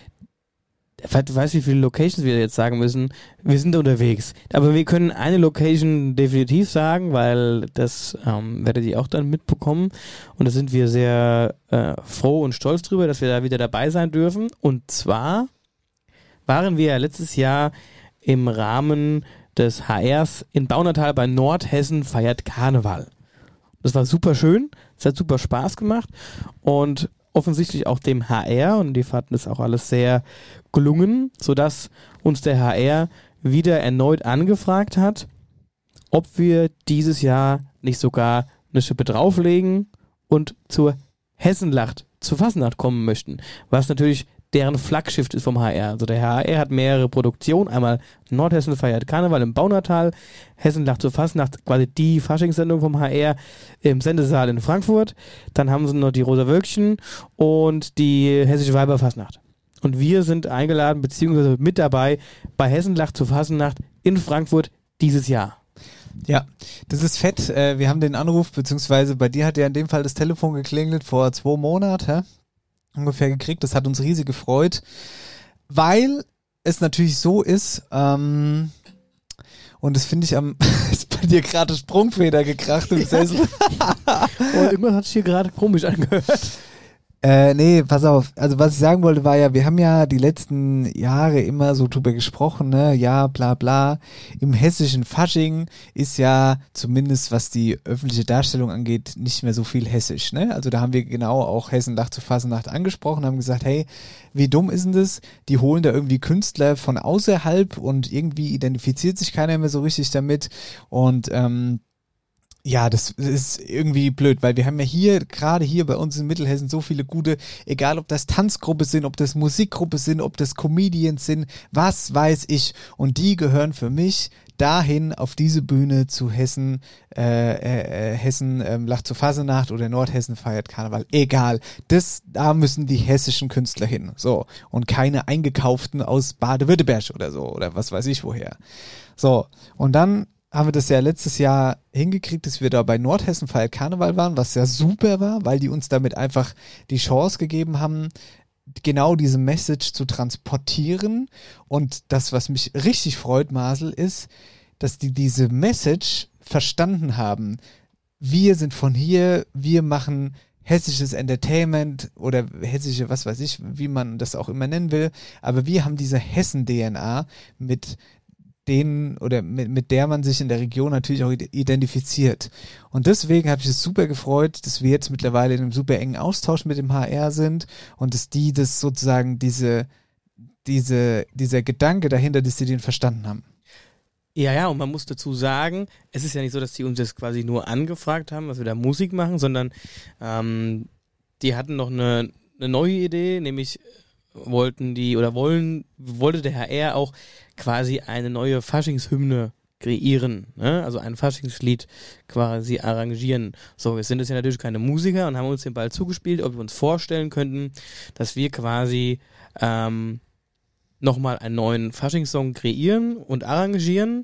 Du weißt, wie viele Locations wir jetzt sagen müssen. Wir sind unterwegs. Aber wir können eine Location definitiv sagen, weil das werdet ihr auch dann mitbekommen. Und da sind wir sehr froh und stolz drüber, dass wir da wieder dabei sein dürfen. Und zwar waren wir letztes Jahr im Rahmen des HRs in Baunatal bei Nordhessen feiert Karneval. Das war super schön, es hat super Spaß gemacht und offensichtlich auch dem HR, und die fanden das auch alles sehr gelungen, sodass uns der HR wieder erneut angefragt hat, ob wir dieses Jahr nicht sogar eine Schippe drauflegen und zur Hessenlacht, zur Fasnacht kommen möchten, was natürlich deren Flaggschiff ist vom HR. Also der HR hat mehrere Produktionen, einmal Nordhessen feiert Karneval im Baunatal, Hessenlacht zur Fasnacht, quasi die Faschingssendung vom HR im Sendesaal in Frankfurt, dann haben sie noch die Rosa Wölkchen und die Hessische Weiberfasnacht. Und wir sind eingeladen, beziehungsweise mit dabei bei Hessenlacht zur Fasnacht in Frankfurt dieses Jahr. Ja, das ist fett. Wir haben den Anruf, beziehungsweise bei dir hat ja in dem Fall das Telefon geklingelt vor 2 Monaten, ungefähr gekriegt. Das hat uns riesig gefreut, weil es natürlich so ist, und das finde ich ist bei dir gerade Sprungfeder gekracht im Sessel. Irgendwas hat sich hier gerade komisch angehört. Nee, pass auf. Also was ich sagen wollte war ja, wir haben ja die letzten Jahre immer so drüber gesprochen, ne? Ja, bla bla. Im hessischen Fasching ist ja, zumindest was die öffentliche Darstellung angeht, nicht mehr so viel hessisch, ne? Also da haben wir genau auch Hessenlacht zur Fasnacht angesprochen, haben gesagt, hey, wie dumm ist denn das? Die holen da irgendwie Künstler von außerhalb und irgendwie identifiziert sich keiner mehr so richtig damit und ja, das ist irgendwie blöd, weil wir haben ja hier, gerade hier bei uns in Mittelhessen so viele gute, egal ob das Tanzgruppe sind, ob das Musikgruppe sind, ob das Comedians sind, was weiß ich. Und die gehören für mich dahin auf diese Bühne zu Hessen, Lacht zur Fasnacht oder Nordhessen feiert Karneval. Egal. Da müssen die hessischen Künstler hin. So. Und keine eingekauften aus Baden-Württemberg oder so oder was weiß ich woher. So. Und dann haben wir das ja letztes Jahr hingekriegt, dass wir da bei Nordhessen feiert Karneval waren, was ja super war, weil die uns damit einfach die Chance gegeben haben, genau diese Message zu transportieren. Und das, was mich richtig freut, Marcel, ist, dass die diese Message verstanden haben. Wir sind von hier, wir machen hessisches Entertainment oder hessische, was weiß ich, wie man das auch immer nennen will, aber wir haben diese Hessen-DNA mit denen oder mit der man sich in der Region natürlich auch identifiziert. Und deswegen habe ich es super gefreut, dass wir jetzt mittlerweile in einem super engen Austausch mit dem HR sind und dass die das sozusagen dieser Gedanke dahinter, dass sie den verstanden haben. Ja, und man muss dazu sagen, es ist ja nicht so, dass die uns das quasi nur angefragt haben, dass wir da Musik machen, sondern die hatten noch eine neue Idee, nämlich wollte der HR auch quasi eine neue Faschingshymne kreieren, ne? Also ein Faschingslied quasi arrangieren. So, wir sind jetzt ja natürlich keine Musiker und haben uns den Ball zugespielt, ob wir uns vorstellen könnten, dass wir quasi nochmal einen neuen Faschingssong kreieren und arrangieren,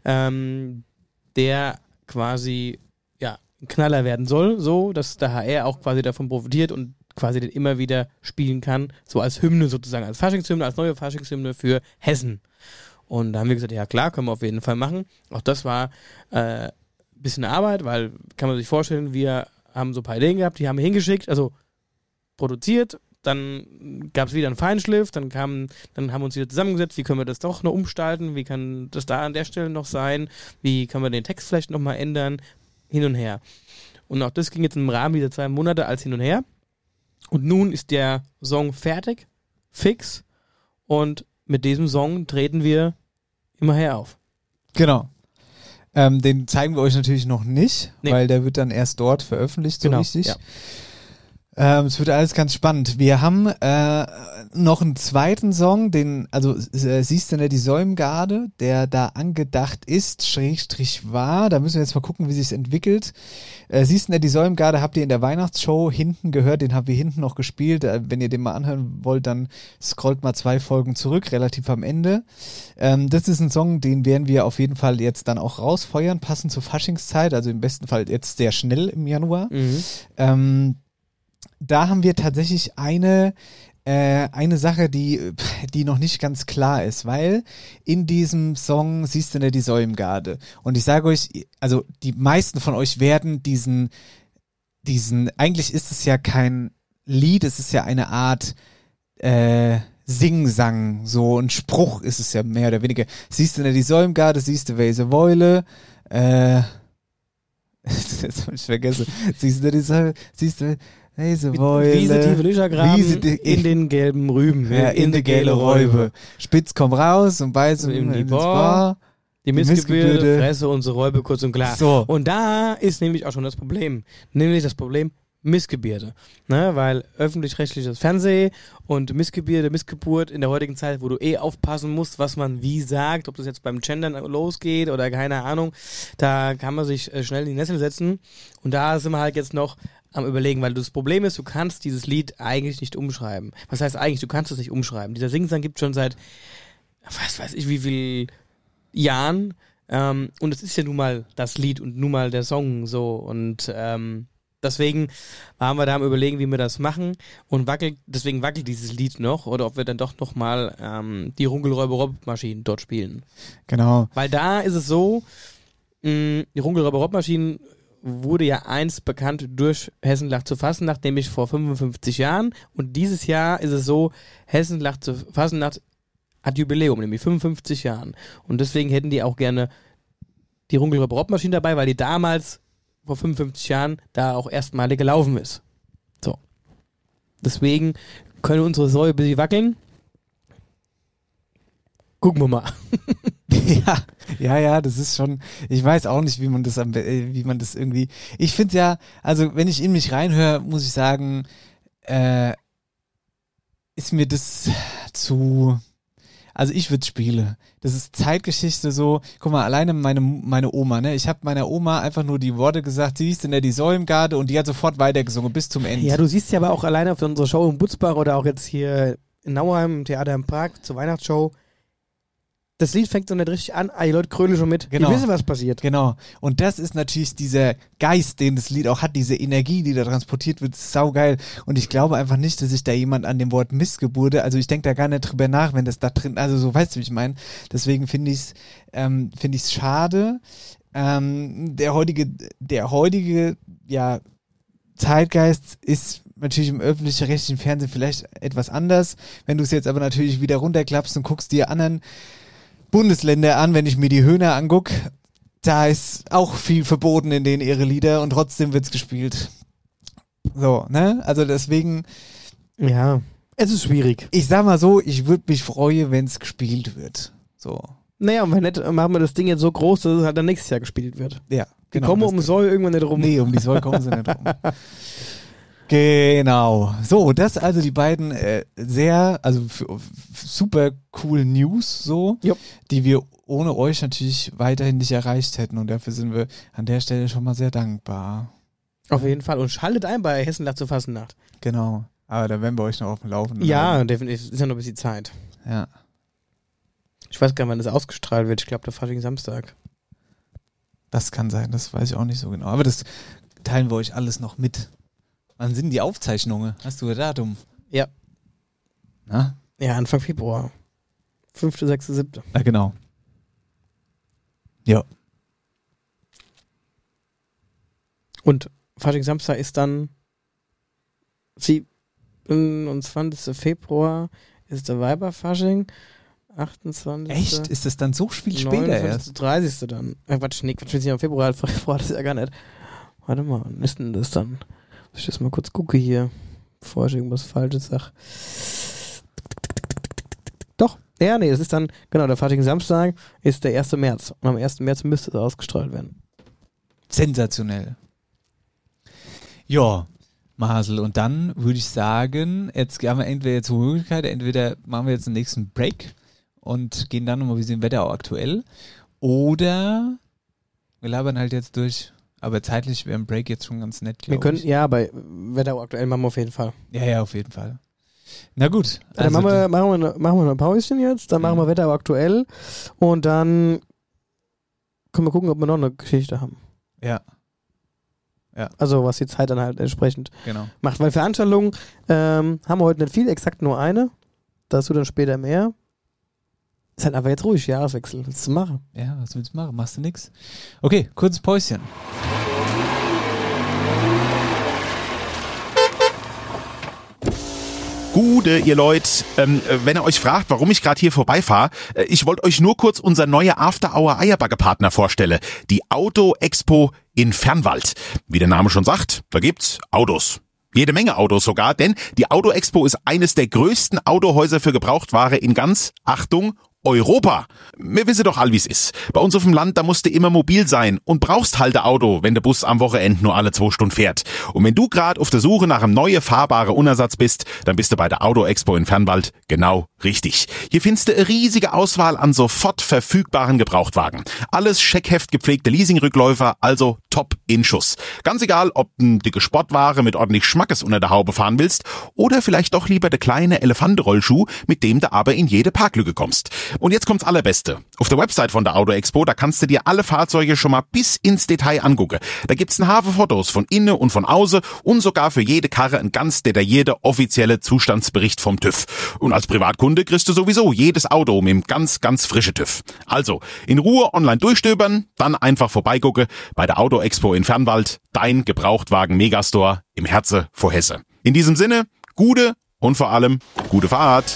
der quasi ja ein Knaller werden soll, so, dass der HR auch quasi davon profitiert und quasi den immer wieder spielen kann, so als Hymne sozusagen, als Faschingshymne, als neue Faschingshymne für Hessen. Und da haben wir gesagt, ja klar, können wir auf jeden Fall machen. Auch das war ein bisschen Arbeit, weil, kann man sich vorstellen, wir haben so ein paar Ideen gehabt, die haben wir hingeschickt, also produziert, dann gab es wieder einen Feinschliff, dann haben wir uns wieder zusammengesetzt, wie können wir das doch noch umgestalten, wie kann das da an der Stelle noch sein, wie können wir den Text vielleicht nochmal ändern, hin und her. Und auch das ging jetzt im Rahmen dieser 2 Monate als hin und her. Und nun ist der Song fertig, fix, und mit diesem Song treten wir immerher auf. Genau. Den zeigen wir euch natürlich noch nicht, weil der wird dann erst dort veröffentlicht, so richtig. Ja. Es wird alles ganz spannend. Wir haben noch einen zweiten Song, siehst du, die Säumgarde, der da angedacht ist, / war. Da müssen wir jetzt mal gucken, wie sich's entwickelt. Siehst du, die Säumgarde habt ihr in der Weihnachtsshow hinten gehört, den haben wir hinten noch gespielt. Wenn ihr den mal anhören wollt, dann scrollt mal 2 Folgen zurück, relativ am Ende. Das ist ein Song, den werden wir auf jeden Fall jetzt dann auch rausfeuern, passend zur Faschingszeit, also im besten Fall jetzt sehr schnell im Januar. Da haben wir tatsächlich eine Sache, die noch nicht ganz klar ist, weil in diesem Song siehst du die Säumgarde. Und ich sage euch, also die meisten von euch werden diesen, eigentlich ist es ja kein Lied, es ist ja eine Art Singsang, so ein Spruch ist es ja mehr oder weniger. Siehst du die Säumgarde, siehst du Weise Weule, das hab ich vergessen. Siehst du Wiese tiefe Löchergraben in den gelben Rüben. Ja, in de gele Räube. Spitz komm raus und beiß in die Bar. Die Missgebirde, fresse unsere Räube kurz und klar. So. Und da ist nämlich auch schon das Problem. Nämlich das Problem Missgebirde. Ne? Weil öffentlich-rechtliches Fernsehen und Missgebirde, Missgeburt in der heutigen Zeit, wo du aufpassen musst, was man wie sagt, ob das jetzt beim Gendern losgeht oder keine Ahnung, da kann man sich schnell in die Nessel setzen. Und da sind wir halt jetzt noch am Überlegen, weil das Problem ist, du kannst dieses Lied eigentlich nicht umschreiben. Was heißt eigentlich, du kannst es nicht umschreiben. Dieser Singsang gibt es schon seit, was weiß ich, wie viel Jahren. Und es ist ja nun mal das Lied und nun mal der Song so. Und deswegen waren wir da am Überlegen, wie wir das machen. Und deswegen wackelt dieses Lied noch. Oder ob wir dann doch nochmal die Runkelräuber-Rob-Maschinen dort spielen. Genau. Weil da ist es so, die Runkelräuber-Rob-Maschinen wurde ja einst bekannt durch Hessenlacht zu Fasnacht, nämlich vor 55 Jahren. Und dieses Jahr ist es so, Hessenlacht zu Fasnacht hat Jubiläum, nämlich 55 Jahren. Und deswegen hätten die auch gerne die Runkelräuber-Rob-Maschine dabei, weil die damals vor 55 Jahren da auch erstmalig gelaufen ist. So. Deswegen können unsere Säue ein bisschen wackeln. Gucken wir mal. Ja, das ist schon, ich weiß auch nicht, wie man das irgendwie, ich finde ja, also wenn ich in mich reinhöre, muss ich sagen, ist mir das zu, also ich würde spielen. Das ist Zeitgeschichte so, guck mal, alleine meine Oma, ne, ich habe meiner Oma einfach nur die Worte gesagt, sie ist in die Säumgarde und die hat sofort weitergesungen bis zum Ende. Ja, du siehst ja aber auch alleine auf unserer Show in Butzbach oder auch jetzt hier in Nauheim, im Theater in Prag zur Weihnachtsshow, das Lied fängt so nicht richtig an, die Leute krölen schon mit. Genau. Die wissen, was passiert. Genau. Und das ist natürlich dieser Geist, den das Lied auch hat, diese Energie, die da transportiert wird, ist saugeil. Und ich glaube einfach nicht, dass sich da jemand an dem Wort Missgeburte, also ich denke da gar nicht drüber nach, wenn das da drin, also so, weißt du, wie ich meine? Deswegen finde ich es schade. Der heutige, ja, Zeitgeist ist natürlich im öffentlich-rechtlichen Fernsehen vielleicht etwas anders. Wenn du es jetzt aber natürlich wieder runterklappst und guckst dir anderen Bundesländer an, wenn ich mir die Höhner angucke, da ist auch viel verboten in denen ihre Lieder und trotzdem wird's gespielt. So, ne? Also deswegen. Ja, es ist schwierig. Ich sag mal so, ich würde mich freuen, wenn es gespielt wird. So. Naja, und wenn nicht, machen wir das Ding jetzt so groß, dass es halt dann nächstes Jahr gespielt wird. Ja, genau. Die kommen um Soll irgendwann nicht rum. Nee, um die Soll kommen sie nicht rum. Genau. So, das also die beiden super cool News, so, Jupp. die wir ohne euch natürlich weiterhin nicht erreicht hätten. Und dafür sind wir an der Stelle schon mal sehr dankbar. Auf jeden Fall. Und schaltet ein bei Hessenlacht zur Fasnacht. Genau. Aber da werden wir euch noch auf dem Laufenden. Ja, definitiv. Ist ja noch ein bisschen Zeit. Ja. Ich weiß gar nicht, wann das ausgestrahlt wird. Ich glaube, der Fasching Samstag. Das kann sein, das weiß ich auch nicht so genau. Aber das teilen wir euch alles noch mit. Wann sind die Aufzeichnungen? Hast du ein Datum? Ja. Na? Ja, Anfang Februar. 5., 6., 7. Ja, genau. Ja. Und Fasching Samstag ist dann 27. Februar ist der Weiberfasching. 28. Echt? Ist das dann so viel später erst? 30. dann. Quatsch, nicht am Februar, Februar, das ist ja gar nicht. Warte mal, wann ist denn das dann? Muss ich das mal kurz gucke hier, bevor ich irgendwas Falsches sage. Doch, ja, nee, das ist dann, genau, der Fasching Samstag ist der 1. März. Und am 1. März müsste es ausgestrahlt werden. Sensationell. Ja, Marcel, und dann würde ich sagen, jetzt haben wir entweder jetzt Möglichkeit, entweder machen wir jetzt den nächsten Break und gehen dann nochmal, wie sehen Wetterau aktuell, oder wir labern halt jetzt durch, aber zeitlich wäre ein Break jetzt schon ganz nett, glaube ich. Wir können, ja, bei Wetterau aktuell machen wir auf jeden Fall. Ja, auf jeden Fall. Na gut. Dann machen wir ein Päuschen jetzt, dann machen wir Wetterau aktuell und dann können wir gucken, ob wir noch eine Geschichte haben. Ja. Also was die Zeit dann halt entsprechend macht. Weil Veranstaltungen haben wir heute nicht viel, exakt nur eine. Dazu dann später mehr. Ist halt einfach jetzt ruhig, Jahreswechsel. Was willst du machen? Ja, was willst du machen? Machst du nix? Okay, kurzes Päuschen. Gute, ihr Leute, wenn ihr euch fragt, warum ich gerade hier vorbeifahre, ich wollte euch nur kurz unser neue After-Hour-Eierbagger-Partner vorstellen, die Auto-Expo in Fernwald. Wie der Name schon sagt, da gibt's Autos. Jede Menge Autos sogar, denn die Auto-Expo ist eines der größten Autohäuser für Gebrauchtware in ganz, Achtung, Europa. Wir wissen doch all, wie's ist. Bei uns auf dem Land, da musst du immer mobil sein und brauchst halt ein Auto, wenn der Bus am Wochenende nur alle 2 Stunden fährt. Und wenn du gerade auf der Suche nach einem neuen fahrbaren Unersatz bist, dann bist du bei der Auto-Expo in Fernwald genau richtig. Hier findest du eine riesige Auswahl an sofort verfügbaren Gebrauchtwagen. Alles Scheckheft gepflegte Leasingrückläufer, also top in Schuss. Ganz egal, ob du dicke Sportware mit ordentlich Schmackes unter der Haube fahren willst oder vielleicht doch lieber der kleine Elefantenrollschuh, mit dem du aber in jede Parklücke kommst. Und jetzt kommt's Allerbeste. Auf der Website von der Auto Expo, da kannst du dir alle Fahrzeuge schon mal bis ins Detail angucken. Da gibt's ein Haufen Fotos von innen und von außen und sogar für jede Karre ein ganz detaillierter offizielle Zustandsbericht vom TÜV. Und als Privatkunde kriegst du sowieso jedes Auto mit einem ganz, ganz frischen TÜV. Also, in Ruhe online durchstöbern, dann einfach vorbeigucken bei der Auto Expo in Fernwald, dein Gebrauchtwagen-Megastore im Herzen vor Hesse. In diesem Sinne, gute und vor allem gute Fahrt.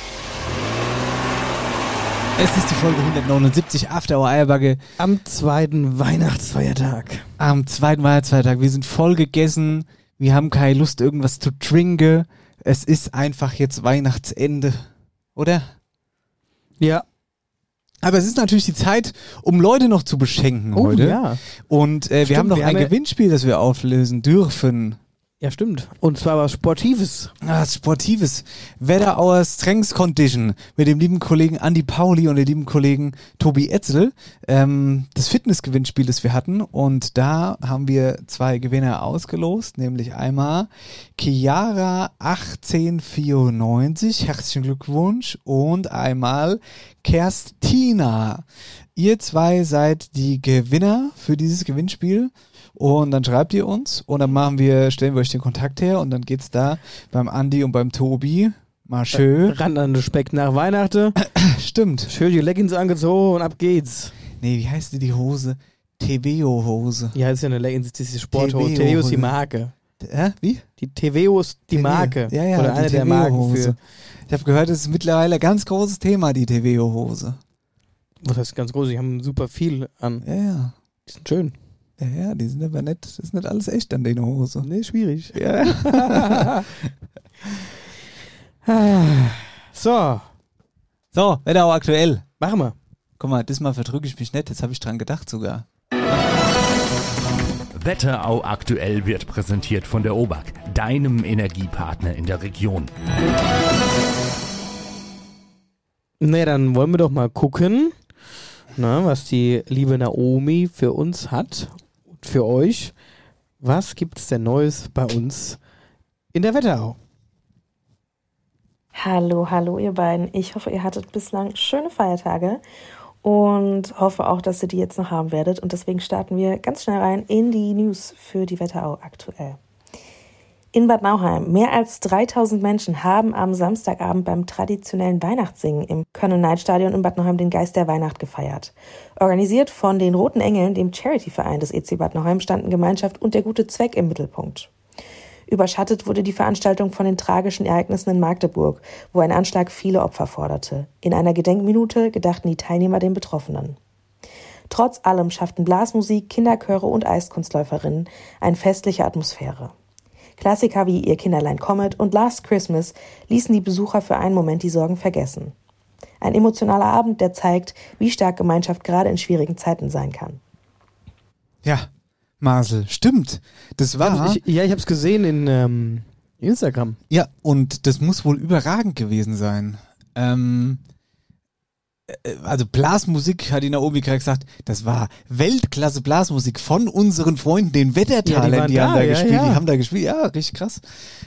Es ist die Folge 179 After Hour Eierbagge. Am 2. Weihnachtsfeiertag. Am 2. Weihnachtsfeiertag. Wir sind voll gegessen. Wir haben keine Lust, irgendwas zu trinken. Es ist einfach jetzt Weihnachtsende. Oder? Ja. Aber es ist natürlich die Zeit, um Leute noch zu beschenken heute. Ja. Und wir haben noch ein Gewinnspiel, das wir auflösen dürfen. Ja, stimmt. Und zwar was Sportives. Sportives. Wetterauer Strengths Condition mit dem lieben Kollegen Andi Pauli und dem lieben Kollegen Tobi Etzel. Das Fitnessgewinnspiel, das wir hatten. Und da haben wir 2 Gewinner ausgelost, nämlich einmal Chiara 1894, herzlichen Glückwunsch, und einmal Kerstina. Ihr 2 seid die Gewinner für dieses Gewinnspiel. Und dann schreibt ihr uns und dann stellen wir euch den Kontakt her und dann geht's da beim Andi und beim Tobi mal schön. Ran an den Speck nach Weihnachten. Stimmt. Schön die Leggings angezogen und ab geht's. Nee, wie heißt die Hose? Teveo-Hose. Ja, das ist ja eine Leggings, das ist die Sporthose. Teveo ist die Marke. Wie? Die Teveo ist die Marke. Ja, oder eine der Marken für. Ich habe gehört, das ist mittlerweile ein ganz großes Thema, die Teveo-Hose. Was heißt ganz groß? Die haben super viel an. Ja. Die sind schön. Ja, die sind aber nett. Das ist nicht alles echt an der Hose. Nee, schwierig. Ja. So, Wetterau aktuell. machen wir. Guck mal, diesmal verdrücke ich mich nicht. Jetzt habe ich dran gedacht sogar. Wetterau aktuell wird präsentiert von der OBAK, deinem Energiepartner in der Region. Na, dann wollen wir doch mal gucken, was die liebe Naomi für uns hat und für euch. Was gibt's denn Neues bei uns in der Wetterau? Hallo ihr beiden. Ich hoffe, ihr hattet bislang schöne Feiertage und hoffe auch, dass ihr die jetzt noch haben werdet. Und deswegen starten wir ganz schnell rein in die News für die Wetterau aktuell. In Bad Nauheim. Mehr als 3000 Menschen haben am Samstagabend beim traditionellen Weihnachtssingen im Köln-Neid-Stadion in Bad Nauheim den Geist der Weihnacht gefeiert. Organisiert von den Roten Engeln, dem Charity-Verein des EC Bad Nauheim, standen Gemeinschaft und der gute Zweck im Mittelpunkt. Überschattet wurde die Veranstaltung von den tragischen Ereignissen in Magdeburg, wo ein Anschlag viele Opfer forderte. In einer Gedenkminute gedachten die Teilnehmer den Betroffenen. Trotz allem schafften Blasmusik, Kinderchöre und Eiskunstläuferinnen eine festliche Atmosphäre. Klassiker wie Ihr Kinderlein kommet und Last Christmas ließen die Besucher für einen Moment die Sorgen vergessen. Ein emotionaler Abend, der zeigt, wie stark Gemeinschaft gerade in schwierigen Zeiten sein kann. Ja, Marcel, stimmt. Das war... Ich habe es gesehen in Instagram. Ja, und das muss wohl überragend gewesen sein. Also Blasmusik, hat die Naomi gerade gesagt, das war Weltklasse Blasmusik von unseren Freunden, den Wettertalern, die haben da gespielt. Ja. Die haben da gespielt, ja, richtig krass.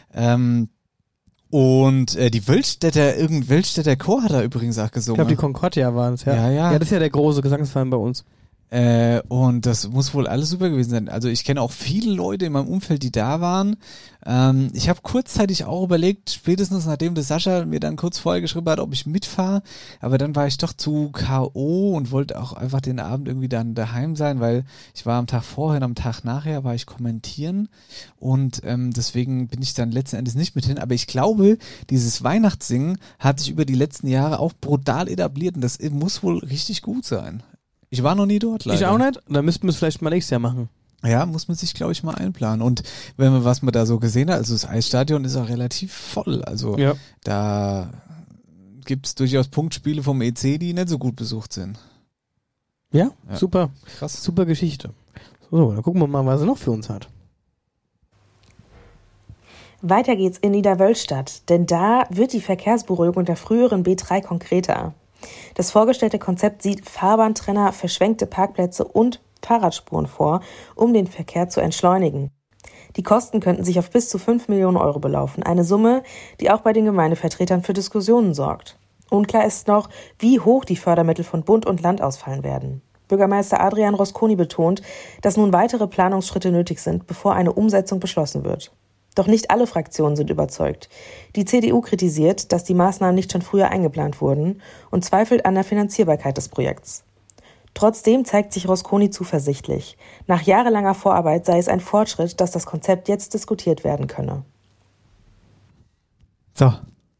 Und die Wölstädter Chor hat da übrigens auch gesungen. Ich glaube, die Concordia waren es, ja. Ja, das ist ja der große Gesangsverein bei uns. Und das muss wohl alles super gewesen sein. Also ich kenne auch viele Leute in meinem Umfeld, die da waren. Ich habe kurzzeitig auch überlegt, spätestens nachdem der Sascha mir dann kurz vorher geschrieben hat, ob ich mitfahre. Aber dann war ich doch zu K.O. und wollte auch einfach den Abend irgendwie dann daheim sein, weil ich war am Tag vorher und am Tag nachher war ich kommentieren. Und deswegen bin ich dann letzten Endes nicht mit hin. Aber ich glaube, dieses Weihnachtssingen hat sich über die letzten Jahre auch brutal etabliert und das muss wohl richtig gut sein. Ich war noch nie dort, leider. Ich auch nicht. Dann müssten wir es vielleicht mal nächstes Jahr machen. Ja, muss man sich, glaube ich, mal einplanen. Und was man da so gesehen hat, also das Eisstadion ist auch relativ voll. Also da gibt es durchaus Punktspiele vom EC, die nicht so gut besucht sind. Ja, super. Krass. Super Geschichte. So, dann gucken wir mal, was er noch für uns hat. Weiter geht's in Niederwölstadt, denn da wird die Verkehrsberuhigung der früheren B3 konkreter. Das vorgestellte Konzept sieht Fahrbahntrenner, verschwenkte Parkplätze und Fahrradspuren vor, um den Verkehr zu entschleunigen. Die Kosten könnten sich auf bis zu 5 Millionen Euro belaufen, eine Summe, die auch bei den Gemeindevertretern für Diskussionen sorgt. Unklar ist noch, wie hoch die Fördermittel von Bund und Land ausfallen werden. Bürgermeister Adrian Rosconi betont, dass nun weitere Planungsschritte nötig sind, bevor eine Umsetzung beschlossen wird. Doch nicht alle Fraktionen sind überzeugt. Die CDU kritisiert, dass die Maßnahmen nicht schon früher eingeplant wurden und zweifelt an der Finanzierbarkeit des Projekts. Trotzdem zeigt sich Rosconi zuversichtlich. Nach jahrelanger Vorarbeit sei es ein Fortschritt, dass das Konzept jetzt diskutiert werden könne. So.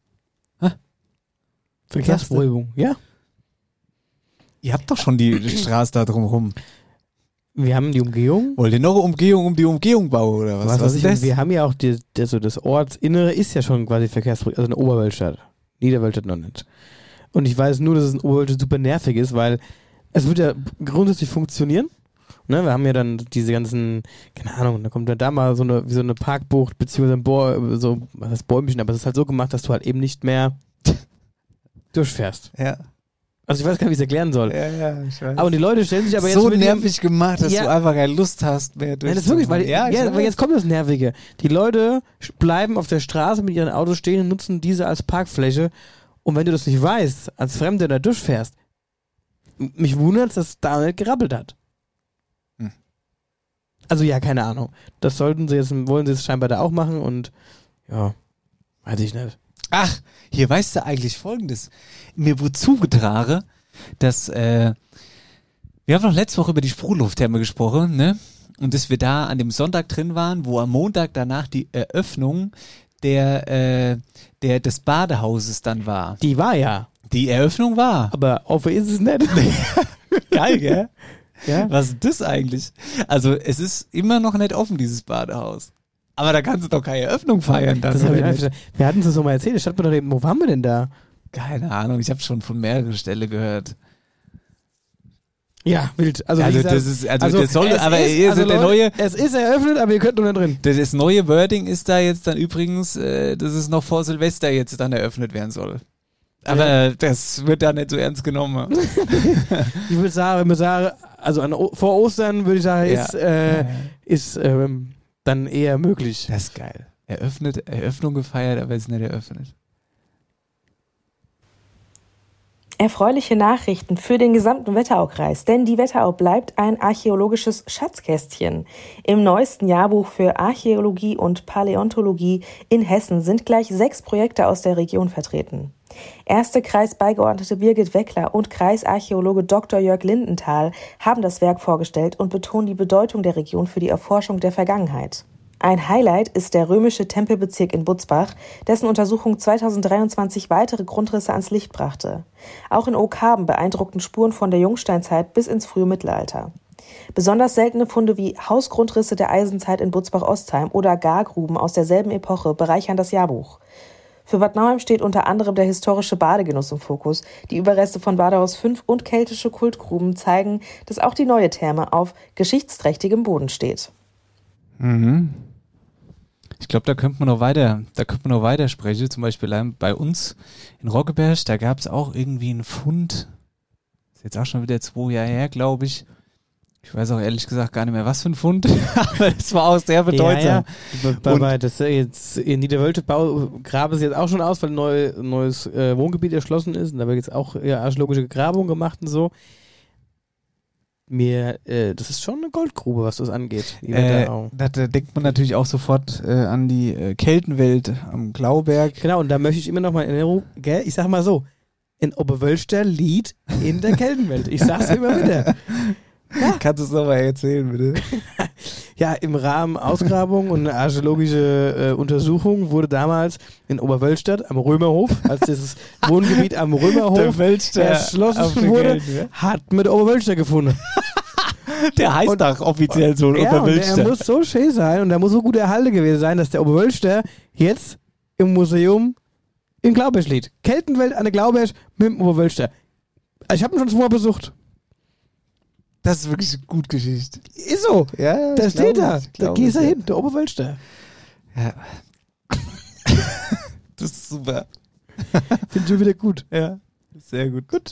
Verkehrsberuhigung, ja. Ihr habt doch schon die Straße da drumherum. Wir haben die Umgehung. Wollt ihr noch eine Umgehung um die Umgehung bauen, oder was? Was ist das? Wir haben ja auch das Ortsinnere ist ja schon quasi verkehrsberuhigt, also eine Oberwölstadt. Niederwölstadt noch nicht. Und ich weiß nur, dass es in Oberwölstadt super nervig ist, weil es wird ja grundsätzlich funktionieren. Ne, wir haben ja dann diese ganzen, keine Ahnung, da kommt dann da mal so eine Parkbucht, beziehungsweise so, was heißt Bäumchen, aber es ist halt so gemacht, dass du halt eben nicht mehr durchfährst. Ja. Also ich weiß gar nicht, wie ich es erklären soll. Ja, ich weiß. Aber die Leute stellen sich aber jetzt so nervig gemacht, dass du einfach keine Lust hast mehr durch. Nein, das ist wirklich, weil aber jetzt kommt das Nervige. Die Leute bleiben auf der Straße mit ihren Autos stehen und nutzen diese als Parkfläche. Und wenn du das nicht weißt, als Fremder da durchfährst, mich wundert, dass es da nicht gerappelt hat. Also ja, keine Ahnung. Das wollen sie jetzt scheinbar da auch machen und ja, weiß ich nicht. Ach, hier weißt du eigentlich Folgendes. Mir wurde zugetragen, dass wir haben noch letzte Woche über die Sprudellufttherme gesprochen, ne? Und dass wir da an dem Sonntag drin waren, wo am Montag danach die Eröffnung des Badehauses dann war. Die war ja. Die Eröffnung war. Aber offen ist es nicht. Geil, gell? Ja. Was ist das eigentlich? Also es ist immer noch nicht offen, dieses Badehaus. Aber da kannst du doch keine Eröffnung feiern. Wir hatten es uns noch mal erzählt, stand mir doch eben, wo waren wir denn da? Keine Ahnung, ich habe schon von mehreren Stellen gehört. Ja, wild. Also das ist, das soll, aber der neue. Es ist eröffnet, aber ihr könnt nur da drin. Das neue Wording ist da jetzt dann übrigens, dass es noch vor Silvester jetzt dann eröffnet werden soll. Aber das wird da nicht so ernst genommen. Ich würde sagen, also vor Ostern würde ich sagen, ist dann eher möglich. Das ist geil. Eröffnung gefeiert, aber es ist nicht eröffnet. Erfreuliche Nachrichten für den gesamten Wetteraukreis, denn die Wetterau bleibt ein archäologisches Schatzkästchen. Im neuesten Jahrbuch für Archäologie und Paläontologie in Hessen sind gleich 6 Projekte aus der Region vertreten. Erste Kreisbeigeordnete Birgit Weckler und Kreisarchäologe Dr. Jörg Lindenthal haben das Werk vorgestellt und betonen die Bedeutung der Region für die Erforschung der Vergangenheit. Ein Highlight ist der römische Tempelbezirk in Butzbach, dessen Untersuchung 2023 weitere Grundrisse ans Licht brachte. Auch in Oakhaben beeindruckten Spuren von der Jungsteinzeit bis ins frühe Mittelalter. Besonders seltene Funde wie Hausgrundrisse der Eisenzeit in Butzbach-Ostheim oder Gargruben aus derselben Epoche bereichern das Jahrbuch. Für Bad Nauheim steht unter anderem der historische Badegenuss im Fokus. Die Überreste von Badehaus 5 und keltische Kultgruben zeigen, dass auch die neue Therme auf geschichtsträchtigem Boden steht. Mhm. Ich glaube, da könnte man noch weiter sprechen. Zum Beispiel bei uns in Roggeberg, da gab es auch irgendwie einen Fund. Ist jetzt auch schon wieder 2 Jahre her, glaube ich. Ich weiß auch ehrlich gesagt gar nicht mehr, was für ein Fund, aber es war auch sehr bedeutsam. Ja. Das jetzt in Niederwölde graben sie jetzt auch schon aus, weil ein neues Wohngebiet erschlossen ist und da wird jetzt auch archäologische Grabung gemacht und so. Das ist schon eine Goldgrube, was das angeht. Da denkt man natürlich auch sofort an die Keltenwelt am Glauberg. Genau, und da möchte ich immer noch mal in Erinnerung, gell? Ich sag mal so, in Oberwölster liegt in der Keltenwelt. Ich sag's immer wieder. Ja. Kannst du es nochmal erzählen, bitte? Ja, im Rahmen Ausgrabung und archäologische Untersuchung wurde damals in Oberwölstadt am Römerhof, als dieses Wohngebiet am Römerhof erschlossen wurde, hat mit Oberwölstadt gefunden. Der heißt doch offiziell so Oberwölstadt. Der muss so schön sein und der muss so gut erhalten gewesen sein, dass der Oberwölstadt jetzt im Museum in Glauberg liegt. Keltenwelt an der Glauberg mit dem Oberwölstadt. Ich habe ihn schon 2-mal besucht. Das ist wirklich eine gute Geschichte. Ist so. Ja, da steht da. Da gehst du hin, der Oberwölster. Ja. Das ist super. Finde ich schon wieder gut. Ja, sehr gut. Gut.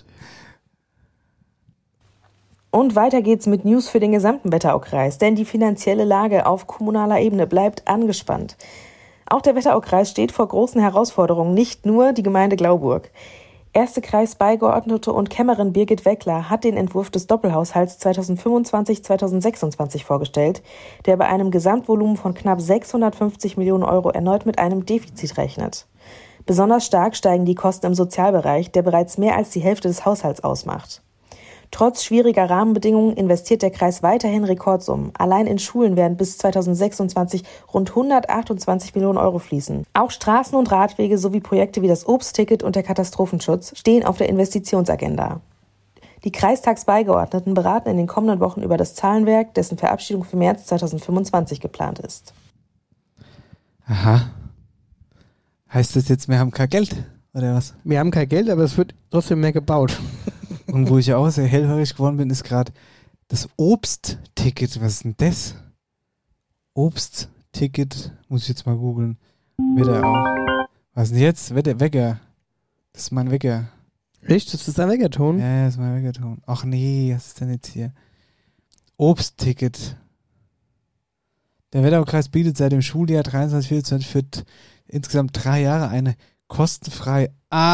Und weiter geht's mit News für den gesamten Wetteraukreis, denn die finanzielle Lage auf kommunaler Ebene bleibt angespannt. Auch der Wetteraukreis steht vor großen Herausforderungen, nicht nur die Gemeinde Glauburg. Erste Kreisbeigeordnete und Kämmerin Birgit Weckler hat den Entwurf des Doppelhaushalts 2025-2026 vorgestellt, der bei einem Gesamtvolumen von knapp 650 Millionen Euro erneut mit einem Defizit rechnet. Besonders stark steigen die Kosten im Sozialbereich, der bereits mehr als die Hälfte des Haushalts ausmacht. Trotz schwieriger Rahmenbedingungen investiert der Kreis weiterhin Rekordsummen. Allein in Schulen werden bis 2026 rund 128 Millionen Euro fließen. Auch Straßen und Radwege sowie Projekte wie das Obstticket und der Katastrophenschutz stehen auf der Investitionsagenda. Die Kreistagsbeigeordneten beraten in den kommenden Wochen über das Zahlenwerk, dessen Verabschiedung für März 2025 geplant ist. Aha. Heißt das jetzt, wir haben kein Geld, oder was? Wir haben kein Geld, aber es wird trotzdem mehr gebaut. Und wo ich auch sehr hellhörig geworden bin, ist gerade das Obstticket. Was ist denn das? Obstticket, muss ich jetzt mal googeln. Wetterau. Was ist denn jetzt? Wecker. Das ist mein Wecker. Echt? Das ist dein Weckerton? Ja, das ist mein Weckerton. Ach nee, was ist denn jetzt hier? Obstticket. Der Wetteraukreis bietet seit dem Schuljahr 23/24 für insgesamt 3 Jahre eine kostenfreie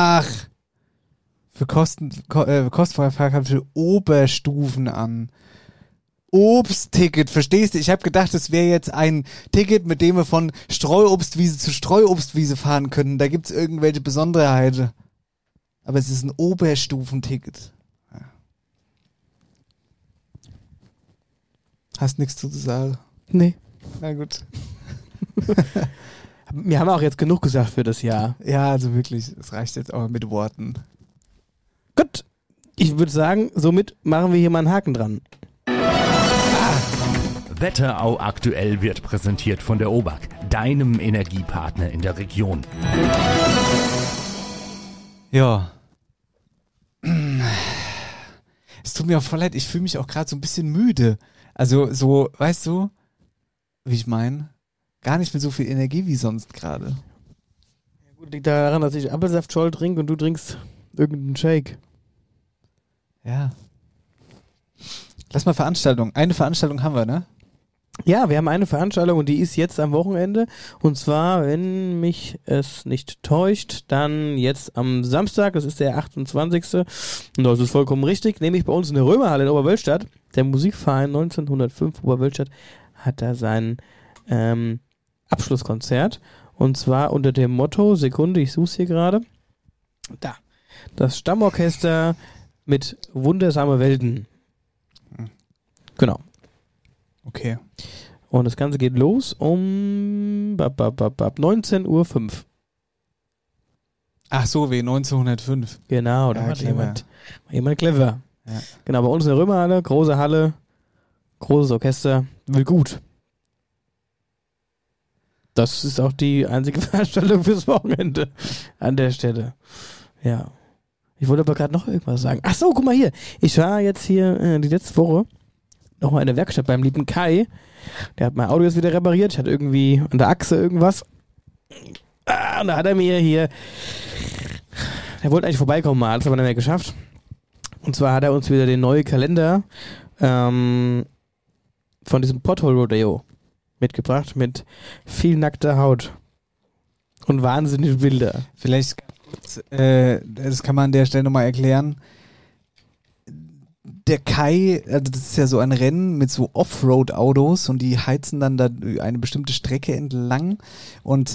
kostenfreie Fahrkarte für Oberstufen an. Obstticket, verstehst du? Ich habe gedacht, es wäre jetzt ein Ticket, mit dem wir von Streuobstwiese zu Streuobstwiese fahren können. Da gibt es irgendwelche Besonderheiten. Aber es ist ein Oberstufenticket. Ja. Hast nichts zu sagen? Nee. Na gut. Wir haben auch jetzt genug gesagt für das Jahr. Ja, also wirklich, es reicht jetzt auch mit Worten. Gut, ich würde sagen, somit machen wir hier mal einen Haken dran. Wetterau aktuell wird präsentiert von der OBAK, deinem Energiepartner in der Region. Ja. Es tut mir auch voll leid, ich fühle mich auch gerade so ein bisschen müde. Also so, weißt du, wie ich meine? Gar nicht mit so viel Energie wie sonst gerade. Ja, gut, liegt daran, dass ich Apfelsaft-Scholl trinke und du trinkst irgendeinen Shake. Ja. Lass mal Veranstaltung. Eine Veranstaltung haben wir, ne? Ja, wir haben eine Veranstaltung und die ist jetzt am Wochenende. Und zwar, wenn mich es nicht täuscht, dann jetzt am Samstag, das ist der 28. Und das ist vollkommen richtig, nämlich bei uns in der Römerhalle in Oberwölstadt. Der Musikverein 1905 Oberwölstadt hat da sein Abschlusskonzert. Und zwar unter dem Motto, Sekunde, ich suche es hier gerade. Da. Das Stammorchester mit wundersame Welten. Genau. Okay. Und das Ganze geht los um 19:05 Uhr. Ach so, wie 1905. Genau, da Ja, war clever. jemand clever. Ja. Genau, bei uns in der Römerhalle, große Halle, großes Orchester, will gut. Das ist auch die einzige Veranstaltung fürs Wochenende an der Stelle. Ja. Ich wollte aber gerade noch irgendwas sagen. Ach so, guck mal hier. Ich war jetzt hier die letzte Woche nochmal in der Werkstatt beim lieben Kai. Der hat mein Auto jetzt wieder repariert. Ich hatte irgendwie an der Achse irgendwas. Und da hat er mir hier... Der wollte eigentlich vorbeikommen mal, hat es aber nicht mehr geschafft. Und zwar hat er uns wieder den neuen Kalender von diesem Pothole Rodeo mitgebracht mit viel nackter Haut und wahnsinnige Bilder. Vielleicht, das kann man an der Stelle nochmal erklären. Der Kai, also das ist ja so ein Rennen mit so Offroad-Autos und die heizen dann da eine bestimmte Strecke entlang und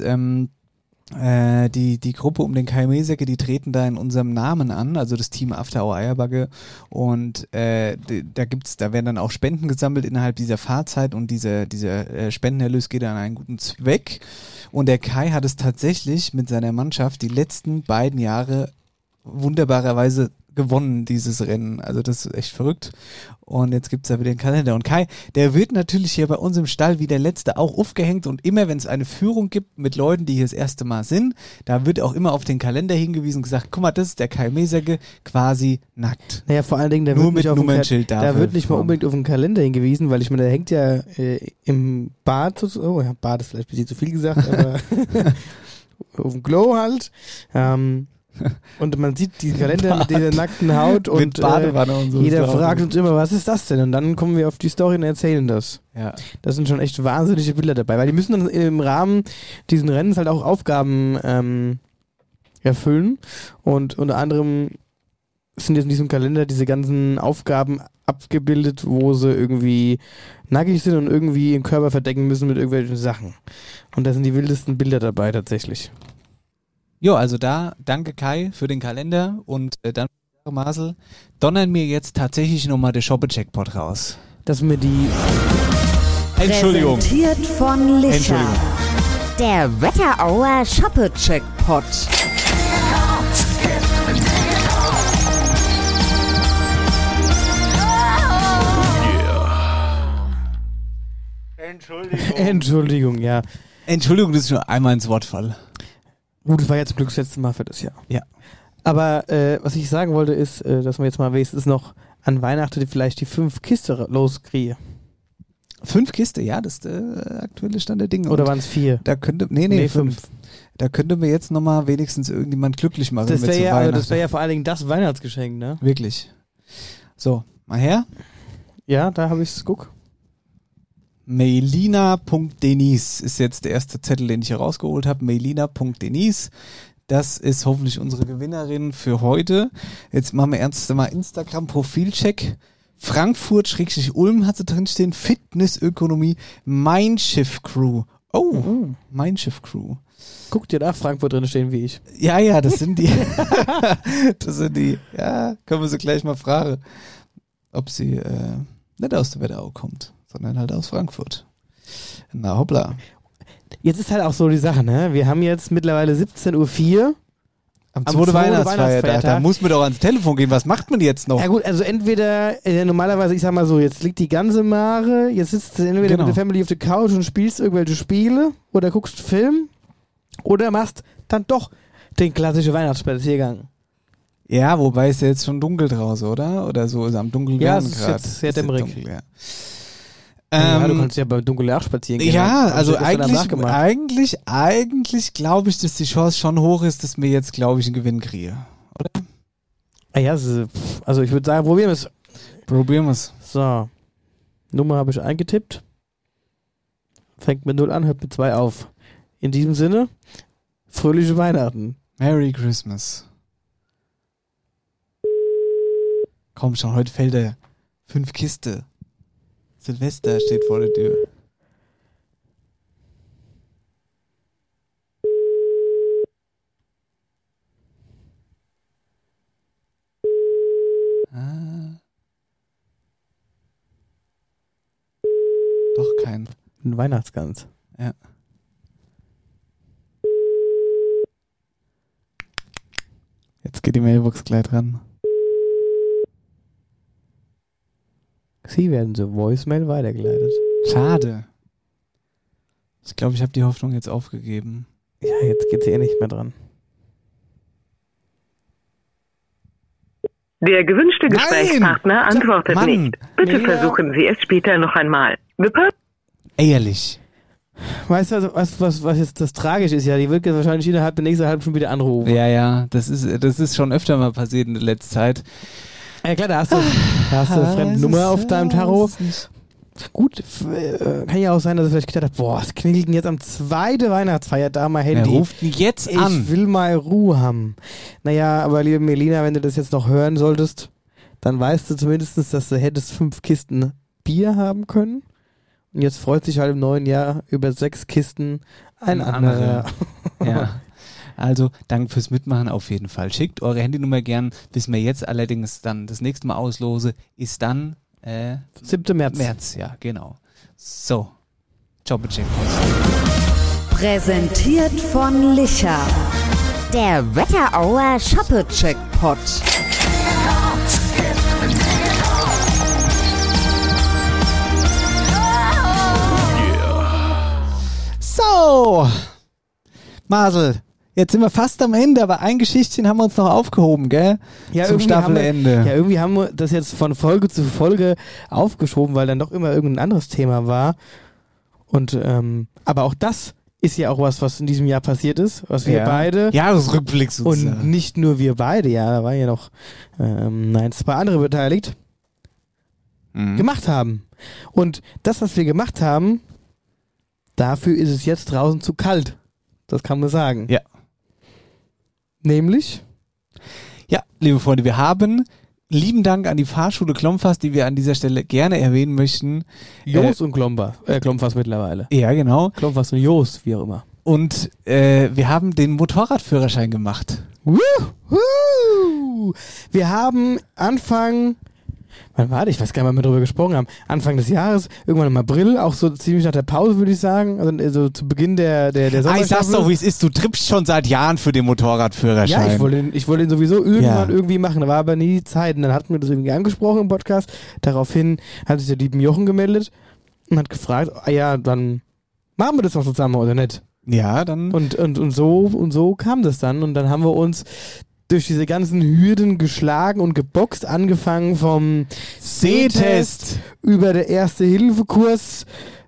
die Gruppe um den Kai Meseke, die treten da in unserem Namen an, also das Team After Hour Eierbagge und da werden dann auch Spenden gesammelt innerhalb dieser Fahrzeit und dieser Spendenerlös geht an einen guten Zweck und der Kai hat es tatsächlich mit seiner Mannschaft die letzten beiden Jahre wunderbarerweise gewonnen, dieses Rennen. Also das ist echt verrückt. Und jetzt gibt's da wieder den Kalender. Und Kai, der wird natürlich hier bei uns im Stall wie der Letzte auch aufgehängt. Und immer, wenn es eine Führung gibt mit Leuten, die hier das erste Mal sind, da wird auch immer auf den Kalender hingewiesen und gesagt, guck mal, das ist der Kai Meseke, quasi nackt. Naja, vor allen Dingen, da Nur wird mit nicht auf Nummernschild da wird nicht mal unbedingt auf den Kalender hingewiesen, weil ich meine, der hängt ja im Bad, oh ja, Bad ist vielleicht ein bisschen zu viel gesagt, aber auf dem Klo halt. Und man sieht die Kalender mit dieser nackten Haut und mit Badewanne und so. jeder fragt uns immer, was ist das denn? Und dann kommen wir auf die Story und erzählen das. Ja. Das sind schon echt wahnsinnige Bilder dabei, weil die müssen dann im Rahmen diesen Rennens halt auch Aufgaben erfüllen und unter anderem sind jetzt in diesem Kalender diese ganzen Aufgaben abgebildet, wo sie irgendwie nackig sind und irgendwie den Körper verdecken müssen mit irgendwelchen Sachen. Und da sind die wildesten Bilder dabei tatsächlich. Jo, also da, danke Kai für den Kalender und dann, Marcel, donnern mir jetzt tatsächlich nochmal der Shoppe-Checkpot raus. Dass mir die... Entschuldigung. Präsentiert von Licher. Entschuldigung. Der Wetterauer Shoppe-Checkpot. Entschuldigung, ja. Entschuldigung, das ist nur einmal ins Wort fallen. Gut, das war jetzt zum Glück das letzte Mal für das Jahr. Ja. Aber was ich sagen wollte ist, dass man jetzt mal wenigstens noch an Weihnachten vielleicht die 5 Kisten loskriege. 5 Kiste, ja, das ist der aktuelle Stand der Dinge. Oder waren es 4? Da könnte, nee, 5. Da könnte mir jetzt nochmal wenigstens irgendjemand glücklich machen. Das wäre ja, ja vor allen Dingen das Weihnachtsgeschenk, ne? Wirklich. So, mal her. Ja, da habe ich es, guck. Melina.denise ist jetzt der erste Zettel, den ich hier rausgeholt habe. Melina.denise. Das ist hoffentlich unsere Gewinnerin für heute. Jetzt machen wir ernst mal Instagram-Profilcheck. Frankfurt-Ulm hat sie drinstehen. Fitnessökonomie. Mein Schiff Crew. Oh, Mein Schiff Crew. Guck dir da Frankfurt drin stehen wie ich. Ja, das sind die. Das sind die. Ja, können wir sie gleich mal fragen, ob sie nicht aus der Wetterau kommt, sondern halt aus Frankfurt. Na hoppla. Jetzt ist halt auch so die Sache, ne? Wir haben jetzt mittlerweile 17:04 Uhr. Am 2. Weihnachtsfeiertag. Da muss man doch ans Telefon gehen. Was macht man jetzt noch? Ja gut, also entweder, normalerweise, ich sag mal so, jetzt liegt die ganze Mare, jetzt sitzt du entweder mit der Family auf der Couch und spielst irgendwelche Spiele oder guckst Film oder machst dann doch den klassischen Weihnachtsspaziergang. Ja, wobei ist ja jetzt schon dunkel draußen, oder? Oder so ist am Dunkeln ja, gerade. Ja, es ist jetzt sehr dämmerig. Ja. Ja, du kannst ja beim Dunkeln auch spazieren gehen. Ja, also eigentlich glaube ich, dass die Chance schon hoch ist, dass wir jetzt, glaube ich, einen Gewinn kriegen. Oder? Ah ja, also ich würde sagen, probieren wir es. Probieren wir es. So. Nummer habe ich eingetippt. Fängt mit 0 an, hört mit 2 auf. In diesem Sinne, fröhliche Weihnachten. Merry Christmas. Komm schon, heute fällt der 5 Kiste. Silvester steht vor der Tür. Doch kein. ein Weihnachtsgans. Ja. Jetzt geht die Mailbox gleich dran. Sie werden zur Voicemail weitergeleitet. Schade. Ich glaube, ich habe die Hoffnung jetzt aufgegeben. Ja, jetzt geht sie eh nicht mehr dran. Der gewünschte Gesprächspartner antwortet nicht. Bitte versuchen Sie es später noch einmal. Ehrlich. Weißt du, was jetzt das Tragische ist? Ja, die wird jetzt wahrscheinlich innerhalb der nächsten halben Stunde wieder anrufen. Ja, das ist schon öfter mal passiert in der letzten Zeit. Ja klar, da hast du eine fremde Nummer auf deinem Tarot. Gut, kann ja auch sein, dass er vielleicht gedacht hat, boah, es klingelt jetzt am 2. Weihnachtsfeiertag mein Handy. Wer ruft denn jetzt an? Ich will mal Ruhe haben. Naja, aber liebe Melina, wenn du das jetzt noch hören solltest, dann weißt du zumindest, dass du hättest 5 Kisten Bier haben können. Und jetzt freut sich halt im neuen Jahr über 6 Kisten ein anderer. Ja. Also, danke fürs Mitmachen auf jeden Fall. Schickt eure Handynummer gern. Bis mir jetzt allerdings dann das nächste Mal auslose, ist dann 7. März. März, ja, genau. So, Chopper-Check. Präsentiert von Licher. Der Wetterauer Shoppe-Checkpot. So, Marcel, jetzt sind wir fast am Ende, aber ein Geschichtchen haben wir uns noch aufgehoben, gell? Ja, zum Staffelende. Irgendwie haben wir das jetzt von Folge zu Folge aufgeschoben, weil dann doch immer irgendein anderes Thema war. Und aber auch das ist ja auch was in diesem Jahr passiert ist, was wir beide. Jahresrückblick sozusagen. Und nicht nur wir beide, ja, da waren ja noch 2 andere beteiligt, gemacht haben. Und das, was wir gemacht haben, dafür ist es jetzt draußen zu kalt. Das kann man sagen. Ja. Nämlich? Ja, liebe Freunde, wir haben lieben Dank an die Fahrschule Klompfers, die wir an dieser Stelle gerne erwähnen möchten. Jost und Klompfers mittlerweile. Ja, genau. Klompfers und Jost, wie auch immer. Und wir haben den Motorradführerschein gemacht. Woohoo! Wir haben wann war das? Ich weiß gar nicht, wann wir darüber gesprochen haben. Anfang des Jahres, irgendwann im April, auch so ziemlich nach der Pause, würde ich sagen. Also zu Beginn der Sommerstaffel. Ich sag's doch, wie es ist. Du trippst schon seit Jahren für den Motorradführerschein. Ja, ich wollte ihn sowieso irgendwann irgendwie machen. Da war aber nie die Zeit. Und dann hatten wir das irgendwie angesprochen im Podcast. Daraufhin hat sich der liebe Jochen gemeldet und hat gefragt, dann machen wir das doch zusammen, oder nicht? Ja, dann. Und so kam das dann. Und dann haben wir uns durch diese ganzen Hürden geschlagen und geboxt, angefangen vom Sehtest über der Erste-Hilfe-Kurs,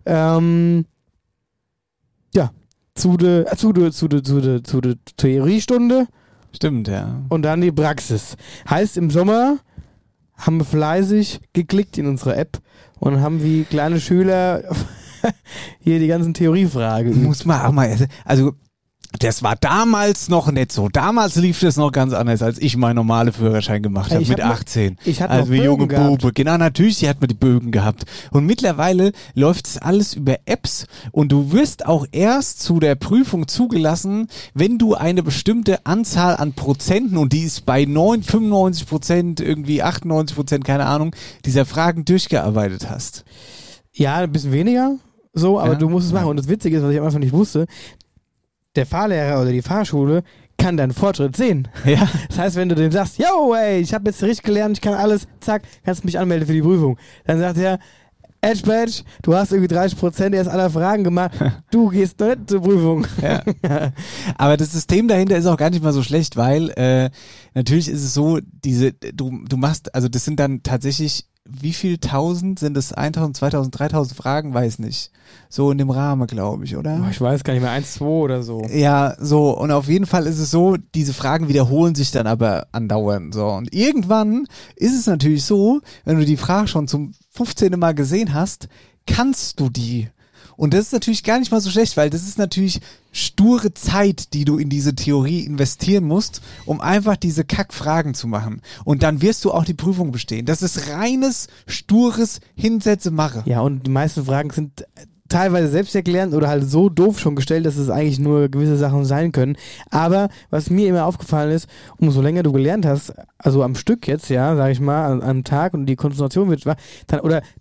zu der Theoriestunde. Stimmt, ja. Und dann die Praxis. Heißt, im Sommer haben wir fleißig geklickt in unsere App und haben wie kleine Schüler hier die ganzen Theoriefragen. Muss man auch mal, also das war damals noch nicht so. Damals lief das noch ganz anders, als ich meinen normalen Führerschein gemacht habe mit 18. Ich hatte also noch junge Bögen Bube. Genau, natürlich hat man die Bögen gehabt. Und mittlerweile läuft es alles über Apps und du wirst auch erst zu der Prüfung zugelassen, wenn du eine bestimmte Anzahl an Prozenten, und die ist bei 95%, irgendwie 98%, keine Ahnung, dieser Fragen durchgearbeitet hast. Ja, ein bisschen weniger, so, aber du musst es machen. Und das Witzige ist, was ich am Anfang nicht wusste, der Fahrlehrer oder die Fahrschule kann deinen Fortschritt sehen. Ja. Das heißt, wenn du dem sagst, yo, ey, ich habe jetzt richtig gelernt, ich kann alles, zack, kannst du mich anmelden für die Prüfung. Dann sagt er, Edge, du hast irgendwie 30% erst aller Fragen gemacht, du gehst noch nicht zur Prüfung. Ja. Aber das System dahinter ist auch gar nicht mal so schlecht, weil natürlich ist es so, du machst, also das sind dann tatsächlich, wie viel Tausend sind es? 1000, 2000, 3000 Fragen? Weiß nicht. So in dem Rahmen, glaube ich, oder? Ich weiß gar nicht mehr, 1, 2 oder so. Ja, so. Und auf jeden Fall ist es so, diese Fragen wiederholen sich dann aber andauernd. So. Und irgendwann ist es natürlich so, wenn du die Frage schon zum 15. Mal gesehen hast, kannst du die. Und das ist natürlich gar nicht mal so schlecht, weil das ist natürlich sture Zeit, die du in diese Theorie investieren musst, um einfach diese Kackfragen zu machen. Und dann wirst du auch die Prüfung bestehen. Das ist reines, stures Hinsetze-Mache. Ja, und die meisten Fragen sind teilweise selbsterklärend oder halt so doof schon gestellt, dass es eigentlich nur gewisse Sachen sein können. Aber was mir immer aufgefallen ist, umso länger du gelernt hast, also am Stück jetzt, ja, sag ich mal, am Tag und die Konzentration wird dann, oder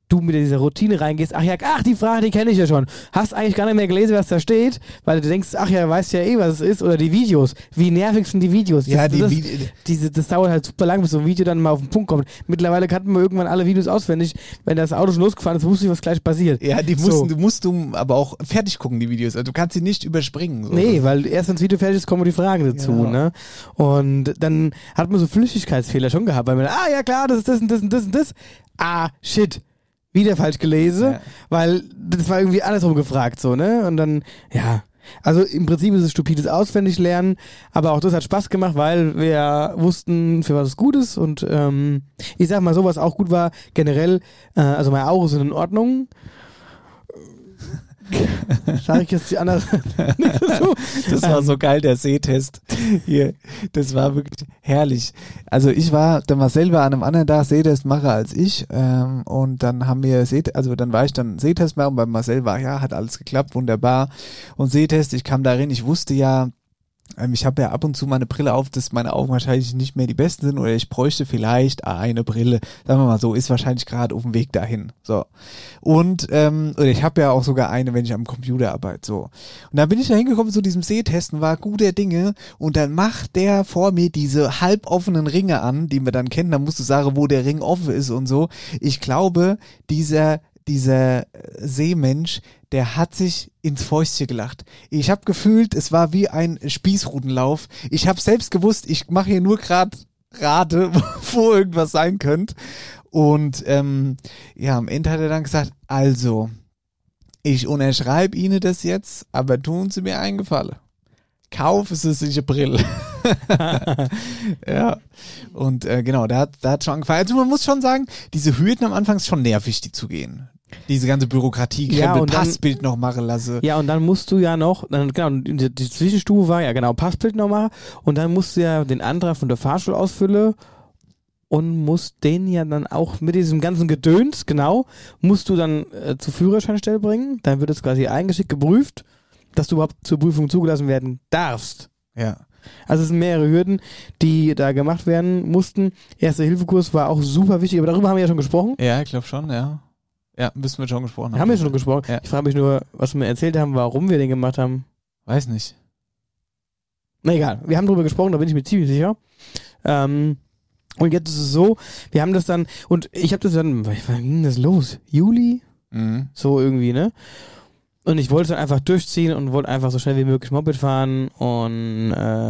du mit dieser Routine reingehst, die Frage, die kenne ich ja schon. Hast eigentlich gar nicht mehr gelesen, was da steht, weil du denkst, weißt ja eh, was es ist, oder die Videos. Wie nervig sind die Videos? Ja, das dauert halt super lang, bis so ein Video dann mal auf den Punkt kommt. Mittlerweile kannten wir irgendwann alle Videos auswendig. Wenn das Auto schon losgefahren ist, wusste ich, was gleich passiert. Ja, musst du aber auch fertig gucken, die Videos. Also du kannst sie nicht überspringen. So. Nee, weil erst wenn das Video fertig ist, kommen die Fragen dazu. Ja. Ne? Und dann hat man so Flüchtigkeitsfehler schon gehabt, weil man, ja klar, das ist das und das und das und das. Shit. Wieder falsch gelesen, weil das war irgendwie andersrum gefragt, so, ne? Und dann, also im Prinzip ist es stupides Auswendiglernen, aber auch das hat Spaß gemacht, weil wir wussten, für was es gut ist und ich sag mal so, was auch gut war, generell, also meine Augen sind in Ordnung. Sag ich jetzt die andere. Das war so geil, der Sehtest. Hier, das war wirklich herrlich. Also der Marcel war an einem anderen Tag Sehtestmacher als ich und dann haben wir dann war ich dann Sehtestmacher und bei Marcel hat alles geklappt, wunderbar. Und Sehtest, ich kam darin, ich wusste ja, ich habe ja ab und zu meine Brille auf, dass meine Augen wahrscheinlich nicht mehr die besten sind oder ich bräuchte vielleicht eine Brille, sagen wir mal so, ist wahrscheinlich gerade auf dem Weg dahin. So. Und oder ich habe ja auch sogar eine, wenn ich am Computer arbeite. So. Und da bin ich da hingekommen zu diesem Sehtesten, war guter Dinge und dann macht der vor mir diese halboffenen Ringe an, die man dann kennt, dann musst du sagen, wo der Ring offen ist und so. Ich glaube, dieser Seemensch, der hat sich ins Fäustchen gelacht. Ich habe gefühlt, es war wie ein Spießrutenlauf. Ich habe selbst gewusst, ich mache hier nur gerade wo irgendwas sein könnte. Und am Ende hat er dann gesagt, also, ich unterschreibe Ihnen das jetzt, aber tun Sie mir einen Gefallen. Kaufen Sie sich eine Brille. Ja. Und genau, da hat schon angefangen. Also man muss schon sagen, diese Hürden am Anfang ist schon nervig, die zu gehen. Diese ganze Bürokratie, Passbild noch machen lasse. Ja, und dann musst du ja noch, die Zwischenstufe war Passbild noch machen und dann musst du ja den Antrag von der Fahrschule ausfüllen und musst den ja dann auch mit diesem ganzen Gedöns, musst du dann zur Führerscheinstelle bringen. Dann wird es quasi eingeschickt, geprüft, dass du überhaupt zur Prüfung zugelassen werden darfst. Ja. Also es sind mehrere Hürden, die da gemacht werden mussten. Erste-Hilfe-Kurs war auch super wichtig, aber darüber haben wir ja schon gesprochen. Ja, ich glaube schon, ja. Ja, müssen wir schon gesprochen haben. Haben wir schon gesprochen? Ja. Ich frage mich nur, was wir erzählt haben, warum wir den gemacht haben. Weiß nicht. Na egal, wir haben darüber gesprochen, da bin ich mir ziemlich sicher. Und jetzt ist es so, wir haben das dann, und ich habe das dann, wann ging das los? Juli? Mhm. So irgendwie, ne? Und ich wollte es dann einfach durchziehen und wollte einfach so schnell wie möglich Moped fahren und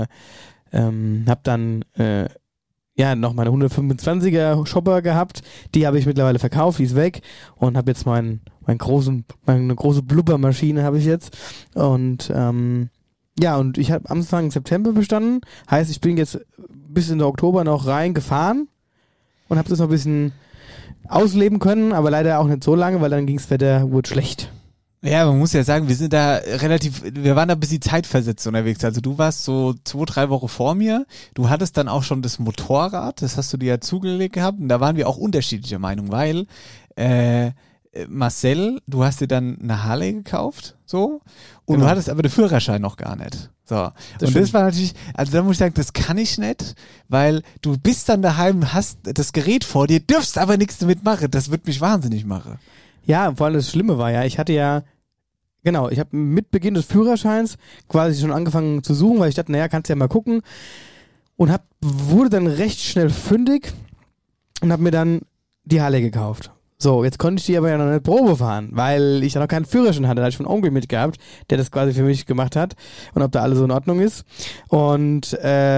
hab dann noch meine 125er Shopper gehabt. Die habe ich mittlerweile verkauft, die ist weg und habe jetzt meine große Blubbermaschine habe ich jetzt und und ich habe Anfang September bestanden. Heißt, ich bin jetzt bis in den Oktober noch reingefahren und habe das noch ein bisschen ausleben können, aber leider auch nicht so lange, weil dann ging's Wetter, wurde schlecht. Ja, man muss ja sagen, wir waren da ein bisschen zeitversetzt unterwegs. Also du warst so 2-3 Wochen vor mir. Du hattest dann auch schon das Motorrad, das hast du dir ja zugelegt gehabt. Und da waren wir auch unterschiedlicher Meinung, weil Marcel, du hast dir dann eine Harley gekauft, so. Und du hattest aber den Führerschein noch gar nicht. So. Das war natürlich, also da muss ich sagen, das kann ich nicht, weil du bist dann daheim, hast das Gerät vor dir, dürfst aber nichts damit machen. Das wird mich wahnsinnig machen. Ja, vor allem das Schlimme war ich habe mit Beginn des Führerscheins quasi schon angefangen zu suchen, weil ich dachte, kannst ja mal gucken und wurde dann recht schnell fündig und habe mir dann die Harley gekauft. So, jetzt konnte ich die aber ja noch nicht Probe fahren, weil ich ja noch keinen Führerschein hatte. Da hatte ich von Onkel mitgehabt, der das quasi für mich gemacht hat und ob da alles so in Ordnung ist. Und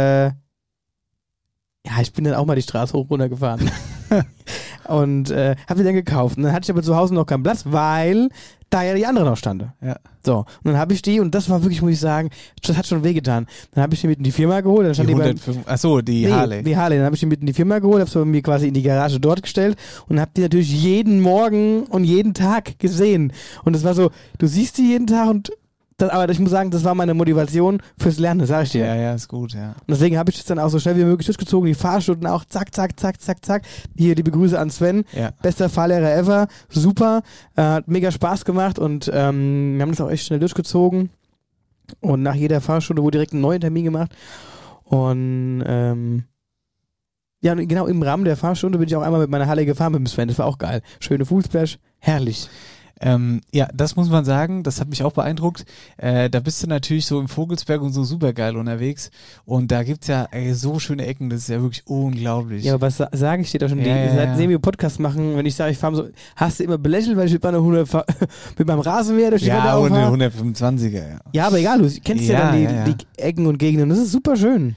ich bin dann auch mal die Straße hoch runter gefahren. Und habe die dann gekauft. Und dann hatte ich aber zu Hause noch keinen Platz, weil da ja die andere noch stand. Ja. So, und dann habe ich die, und das war wirklich, muss ich sagen, das hat schon wehgetan. Dann habe ich die mit in die Firma geholt. Dann stand die Harley. Die Harley. Dann habe ich die mit in die Firma geholt, habe sie bei mir quasi in die Garage dort gestellt und habe die natürlich jeden Morgen und jeden Tag gesehen. Und das war so, du siehst die jeden Tag aber ich muss sagen, das war meine Motivation fürs Lernen, sag ich dir. Ja, ist gut, ja. Und deswegen habe ich das dann auch so schnell wie möglich durchgezogen, die Fahrstunden auch zack, zack, zack, zack, zack. Hier liebe Grüße an Sven, bester Fahrlehrer ever, super, hat mega Spaß gemacht und wir haben das auch echt schnell durchgezogen und nach jeder Fahrstunde wurde direkt ein neuer Termin gemacht und Ja, genau, im Rahmen der Fahrstunde bin ich auch einmal mit meiner Halle gefahren mit dem Sven. Das war auch geil. Schöne Fußberg, herrlich. Ja, das muss man sagen, das hat mich auch beeindruckt. Da bist du natürlich so im Vogelsberg und so super geil unterwegs und da gibt's ja so schöne Ecken, das ist ja wirklich unglaublich. Ja, aber was sage ich dir da schon, seitdem wir Podcast machen, wenn ich sage, ich fahre so, hast du immer belächelt, weil ich mit meinem Rasenmäher durch die Wetterau und fahre? eine 125er, ja. Ja, aber egal, du kennst ja dann die Ecken und Gegenden, das ist super schön.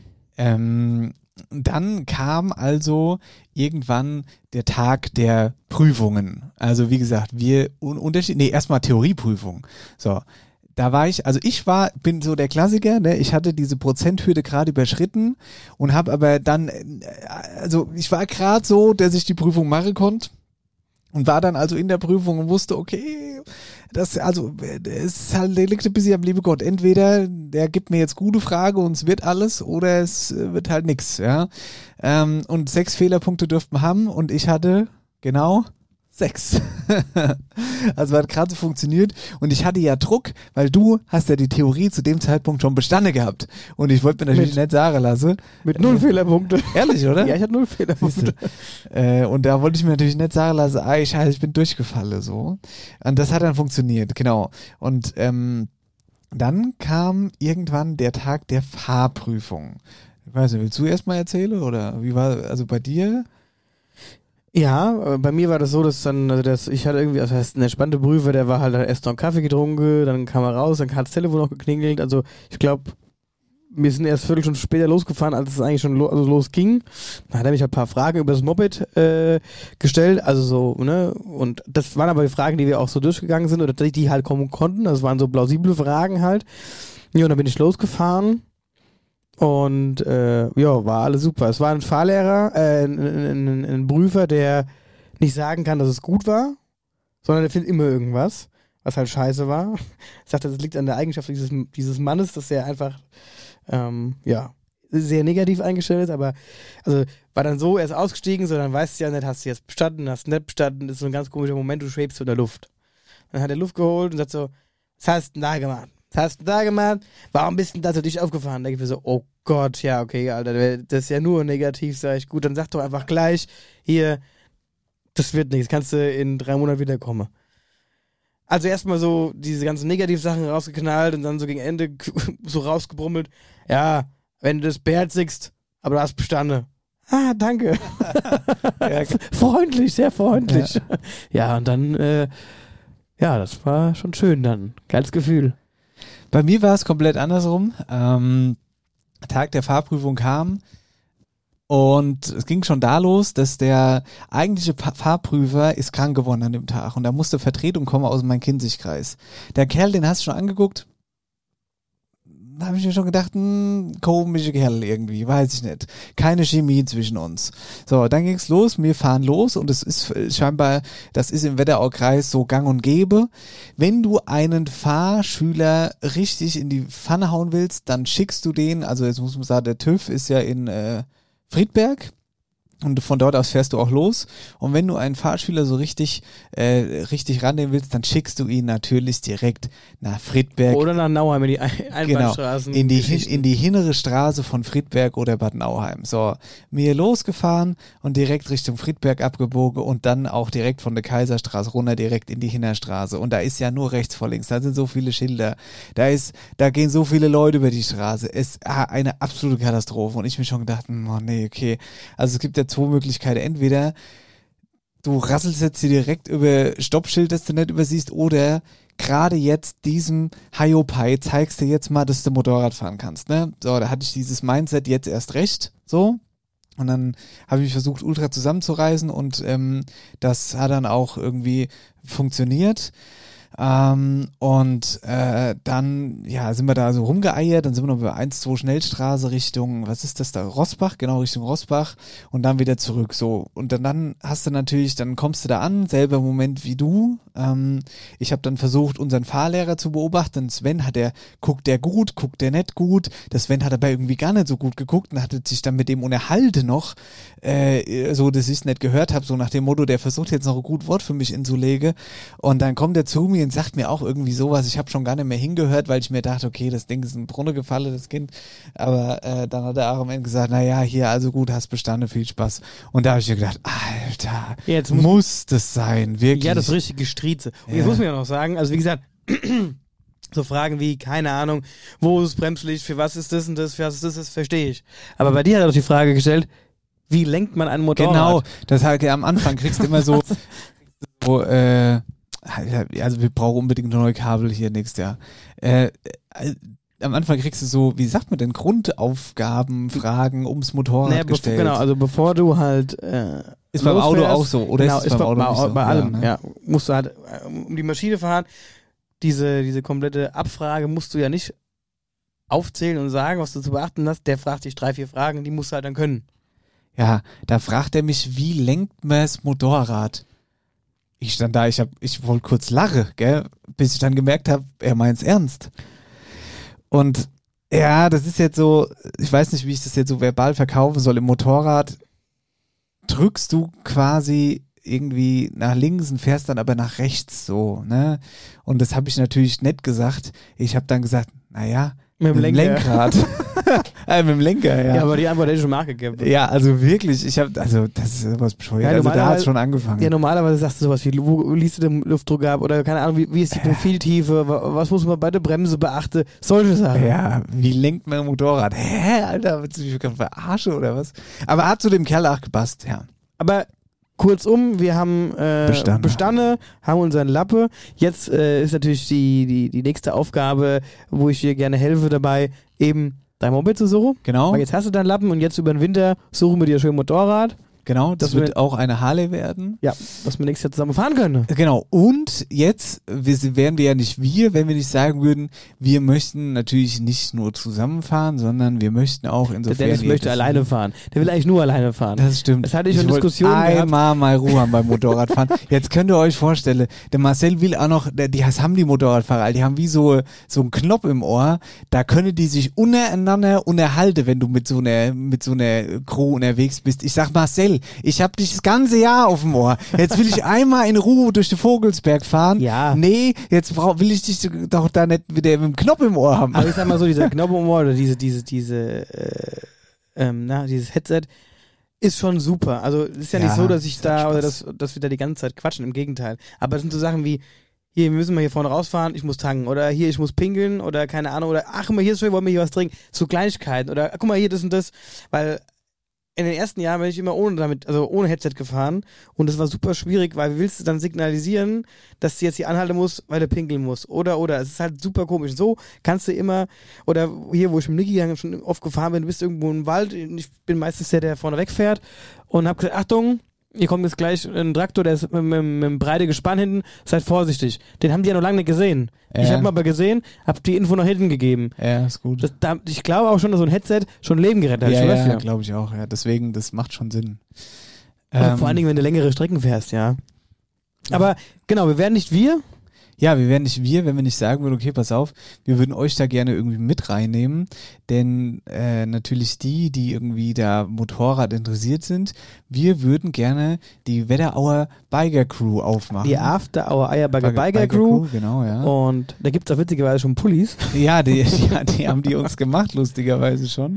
Dann kam also irgendwann der Tag der Prüfungen. Also wie gesagt, erstmal Theorieprüfung. So, da war ich, bin so der Klassiker, ne? Ich hatte diese Prozenthürde gerade überschritten und habe aber dann, ich war gerade so, dass ich die Prüfung machen konnte. Und war dann also in der Prüfung und wusste, okay, es liegt ein bisschen am lieben Gott. Entweder der gibt mir jetzt gute Frage und es wird alles oder es wird halt nix, ja. Und 6 Fehlerpunkte dürften wir haben und ich hatte genau 6. Also hat gerade so funktioniert und ich hatte ja Druck, weil du hast ja die Theorie zu dem Zeitpunkt schon bestanden gehabt und ich wollte mir natürlich nicht sagen lassen. Mit 0 Fehlerpunkte. Ehrlich, oder? Ja, ich hatte 0 Fehlerpunkte. Und da wollte ich mir natürlich nicht sagen lassen, scheiße, ich bin durchgefallen, so. Und das hat dann funktioniert, genau. Und dann kam irgendwann der Tag der Fahrprüfung. Ich weiß nicht, willst du erst mal erzählen oder wie war, also bei dir? Ja, bei mir war das so, dass ich hatte irgendwie, also ein entspannter Prüfer, der war halt erst noch einen Kaffee getrunken, dann kam er raus, dann hat das Telefon noch geklingelt, also ich glaube, wir sind erst 1/4 Stunde später losgefahren, als es eigentlich schon losging. Dann hat er mich halt ein paar Fragen über das Moped gestellt, also so, ne, und das waren aber die Fragen, die wir auch so durchgegangen sind oder die halt kommen konnten, das waren so plausible Fragen halt. Ja, und dann bin ich losgefahren. Und war alles super. Es war ein Fahrlehrer, ein Prüfer, der nicht sagen kann, dass es gut war, sondern der findet immer irgendwas, was halt scheiße war. Ich sagte, das liegt an der Eigenschaft dieses Mannes, dass er einfach sehr negativ eingestellt ist, aber also war dann so, er ist ausgestiegen, so dann weißt du ja nicht, hast du jetzt bestanden, hast nicht bestanden, das ist so ein ganz komischer Moment, du schwebst in der Luft. Dann hat er Luft geholt und sagt so, was hast du denn da gemacht? Was hast du da gemacht? Warum bist du denn da zu dich aufgefahren? Da denke ich mir so, oh Gott, ja, okay, Alter, das ist ja nur negativ, sag ich, gut, dann sag doch einfach gleich, hier, das wird nichts, kannst du in 3 Monaten wiederkommen. Also erstmal so diese ganzen Negativsachen rausgeknallt und dann so gegen Ende so rausgebrummelt, ja, wenn du das beherzigst, aber du hast bestanden. Ah, danke. Ja, freundlich, sehr freundlich. Ja, und dann, das war schon schön dann, geiles Gefühl. Bei mir war es komplett andersrum. Tag der Fahrprüfung kam und es ging schon da los, dass der eigentliche Fahrprüfer ist krank geworden an dem Tag und da musste Vertretung kommen aus meinem Kinzigkreis. Der Kerl, den hast du schon angeguckt, da habe ich mir schon gedacht, komische Kerl irgendwie, weiß ich nicht. Keine Chemie zwischen uns. So, dann ging's los, wir fahren los und es ist scheinbar, das ist im Wetteraukreis so gang und gäbe. Wenn du einen Fahrschüler richtig in die Pfanne hauen willst, dann schickst du den, also jetzt muss man sagen, der TÜV ist ja in Friedberg. Und von dort aus fährst du auch los. Und wenn du einen Fahrschüler so richtig rannehmen willst, dann schickst du ihn natürlich direkt nach Friedberg. Oder nach Nauheim in die Einbahnstraßen. Genau, in die hintere Straße von Friedberg oder Bad Nauheim. So, mir losgefahren und direkt Richtung Friedberg abgebogen und dann auch direkt von der Kaiserstraße runter direkt in die Hinterstraße. Und da ist ja nur rechts vor links. Da sind so viele Schilder. Da gehen so viele Leute über die Straße. Es ist eine absolute Katastrophe. Und ich mir schon gedacht, oh nee, okay. Also es gibt ja 2 Möglichkeiten. Entweder du rasselst jetzt hier direkt über Stoppschild, das du nicht übersiehst, oder gerade jetzt diesem Hiopai zeigst du jetzt mal, dass du Motorrad fahren kannst. Ne? So, da hatte ich dieses Mindset jetzt erst recht. So. Und dann habe ich mich versucht, ultra zusammenzureißen und das hat dann auch irgendwie funktioniert. Dann sind wir da so rumgeeiert, dann sind wir noch über 1-2 Schnellstraße Richtung, was ist das da, Rossbach, genau, Richtung Rossbach und dann wieder zurück, so. Und dann hast du natürlich, dann kommst du da an, selber Moment wie du. Ich habe dann versucht, unseren Fahrlehrer zu beobachten. Sven guckt der gut, guckt der nicht gut. Der Sven hat dabei irgendwie gar nicht so gut geguckt und hatte sich dann mit dem unterhalten noch, so, dass ich es nicht gehört habe, so nach dem Motto, der versucht jetzt noch ein gutes Wort für mich inzulegen. Und dann kommt er zu mir Freundin sagt mir auch irgendwie sowas. Ich habe schon gar nicht mehr hingehört, weil ich mir dachte, okay, das Ding ist in den Brunnen gefallen, das Kind. Aber dann hat er auch am Ende gesagt, naja, hier, also gut, hast bestanden, viel Spaß. Und da habe ich mir gedacht, Alter, jetzt muss das sein, wirklich. Ja, das richtige Strieze. Und jetzt muss man ja noch sagen, also wie gesagt, so Fragen wie, keine Ahnung, wo ist Bremslicht, für was ist das und das, für was ist das verstehe ich. Aber bei dir hat er doch die Frage gestellt, wie lenkt man ein Motorrad? Genau, das halt am Anfang kriegst du immer so, also wir brauchen unbedingt neue Kabel hier nächstes Jahr. Am Anfang kriegst du so, wie sagt man denn, Grundaufgaben, Fragen ums Motorrad gestellt. Genau, also bevor du halt ist beim Auto auch so, oder genau, ist es beim Auto nicht so? Bei allem, ja, ne? ja. Musst du halt um die Maschine fahren, diese komplette Abfrage musst du ja nicht aufzählen und sagen, was du zu beachten hast. Der fragt dich 3, 4 Fragen, die musst du halt dann können. Ja, da fragt er mich, wie lenkt man das Motorrad? Ich stand da, ich wollte kurz lachen, gell, bis ich dann gemerkt habe, er meint's ernst. Und ja, das ist jetzt so, ich weiß nicht, wie ich das jetzt so verbal verkaufen soll. Im Motorrad drückst du quasi irgendwie nach links und fährst dann aber nach rechts so, ne? Und das habe ich natürlich nett gesagt. Ich habe dann gesagt, naja, mit dem Lenkrad. Mit dem Lenker, ja. Ja, aber die Antwort hätte ich schon nachgegeben. Ja, also wirklich, das ist sowas bescheuert. Ja, also da hat es schon angefangen. Ja, normalerweise sagst du sowas wie, wo liest du den Luftdruck ab oder keine Ahnung, wie ist die Profiltiefe, was muss man bei der Bremse beachten, solche Sachen. Ja, wie lenkt man ein Motorrad? Hä, Alter, willst du mich verarschen oder was? Aber hat zu dem Kerl auch gepasst, ja. Aber kurzum, wir haben Bestande, haben unseren Lappe. Jetzt ist natürlich die nächste Aufgabe, wo ich dir gerne helfe dabei, eben dein Moped zu suchen. Genau. Weil jetzt hast du deinen Lappen und jetzt über den Winter suchen wir dir schön Motorrad. Genau, das wird auch eine Harley werden. Ja, dass wir nächstes Jahr zusammen fahren können. Genau, und jetzt wären wir ja nicht wenn wir nicht sagen würden, wir möchten natürlich nicht nur zusammenfahren, sondern wir möchten auch insofern... Der Dennis möchte alleine fahren. Der will eigentlich nur alleine fahren. Das stimmt. Das hatte ich schon Diskussionen gehabt. Einmal mal Ruhe haben beim Motorradfahren. Jetzt könnt ihr euch vorstellen, der Marcel will auch noch, das haben die Motorradfahrer, die haben wie so einen Knopf im Ohr, da können die sich untereinander unterhalten, wenn du mit so einer Crew unterwegs bist. Ich sag, Marcel, ich hab dich das ganze Jahr auf dem Ohr. Jetzt will ich einmal in Ruhe durch den Vogelsberg fahren. Ja. Nee, jetzt will ich dich doch da nicht wieder mit dem Knopf im Ohr haben. Aber ich sag mal so, dieser Knopf im Ohr oder dieses Headset ist schon super. Also es ist ja nicht so, dass ich da oder dass wir da die ganze Zeit quatschen. Im Gegenteil. Aber es sind so Sachen wie, hier müssen wir hier vorne rausfahren, ich muss tanken oder hier, ich muss pinkeln oder keine Ahnung oder ach, guck mal, hier ist schön, wollen wir hier was trinken. So Kleinigkeiten oder guck mal, hier das und das. Weil in den ersten Jahren bin ich immer ohne Headset gefahren und das war super schwierig, weil wie willst du dann signalisieren, dass du jetzt hier anhalten musst, weil du pinkeln musst oder, es ist halt super komisch. So kannst du immer, oder hier, wo ich mit Niki schon oft gefahren bin, du bist irgendwo im Wald, ich bin meistens der vorne wegfährt und hab gesagt, Achtung, hier kommt jetzt gleich ein Traktor, der ist mit einem breite Gespann hinten, seid vorsichtig. Den haben die ja noch lange nicht gesehen. Ich habe ihn aber gesehen, hab die Info nach hinten gegeben. Ja, ist gut. Ich glaube auch schon, dass so ein Headset schon Leben gerettet hat. Ja, glaube ich auch. Ja. Deswegen, das macht schon Sinn. Also vor allen Dingen, wenn du längere Strecken fährst, ja. Aber genau, wir wären nicht wir. Ja, wir wären nicht wenn wir nicht sagen würden, okay, pass auf, wir würden euch da gerne irgendwie mit reinnehmen, denn natürlich die irgendwie da Motorrad interessiert sind, wir würden gerne die Wetterauer Biker Crew aufmachen. Die After Hour Eierbagger Biker Crew. Genau, ja. Und da gibt's auch witzigerweise schon Pullis. Ja, die haben die uns gemacht, lustigerweise schon.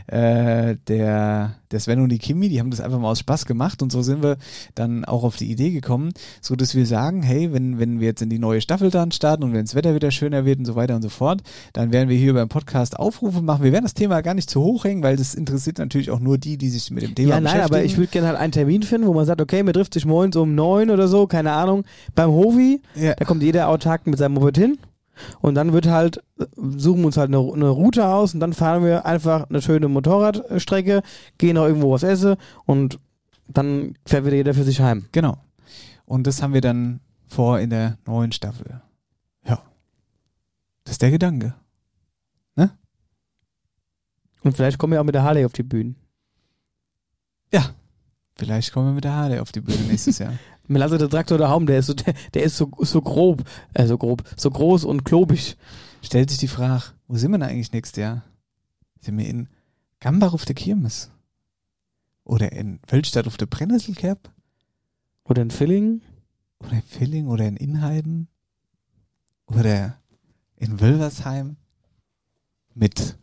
Der Sven und die Kimi, die haben das einfach mal aus Spaß gemacht und so sind wir dann auch auf die Idee gekommen, so dass wir sagen, hey, wenn wir jetzt in die neue Staffel dann starten und wenn das Wetter wieder schöner wird und so weiter und so fort, dann werden wir hier beim Podcast Aufrufe machen. Wir werden das Thema gar nicht zu hoch hängen, weil das interessiert natürlich auch nur die sich mit dem Thema beschäftigen. Ja, nein, aber ich würde gerne halt einen Termin finden, wo man sagt, okay, man trifft sich morgens um 9 oder so, keine Ahnung, beim Hovi, da kommt jeder autark mit seinem Moped hin. Und dann suchen wir uns halt eine Route aus und dann fahren wir einfach eine schöne Motorradstrecke, gehen noch irgendwo was essen und dann fährt wieder jeder für sich heim. Genau. Und das haben wir dann vor in der neuen Staffel. Ja. Das ist der Gedanke. Ne? Und vielleicht kommen wir auch mit der Harley auf die Bühne. Ja. Vielleicht kommen wir mit der Harley auf die Bühne nächstes Jahr. Mir lasse der Traktor daheim, der ist so groß und klobig. Stellt sich die Frage, wo sind wir denn eigentlich nächstes Jahr? Sind wir in Gambach auf der Kirmes? Oder in Völstadt auf der Brennnesselkerb? Oder in Villingen? Oder in Villingen oder in Inheiden? oder in Wölversheim mit.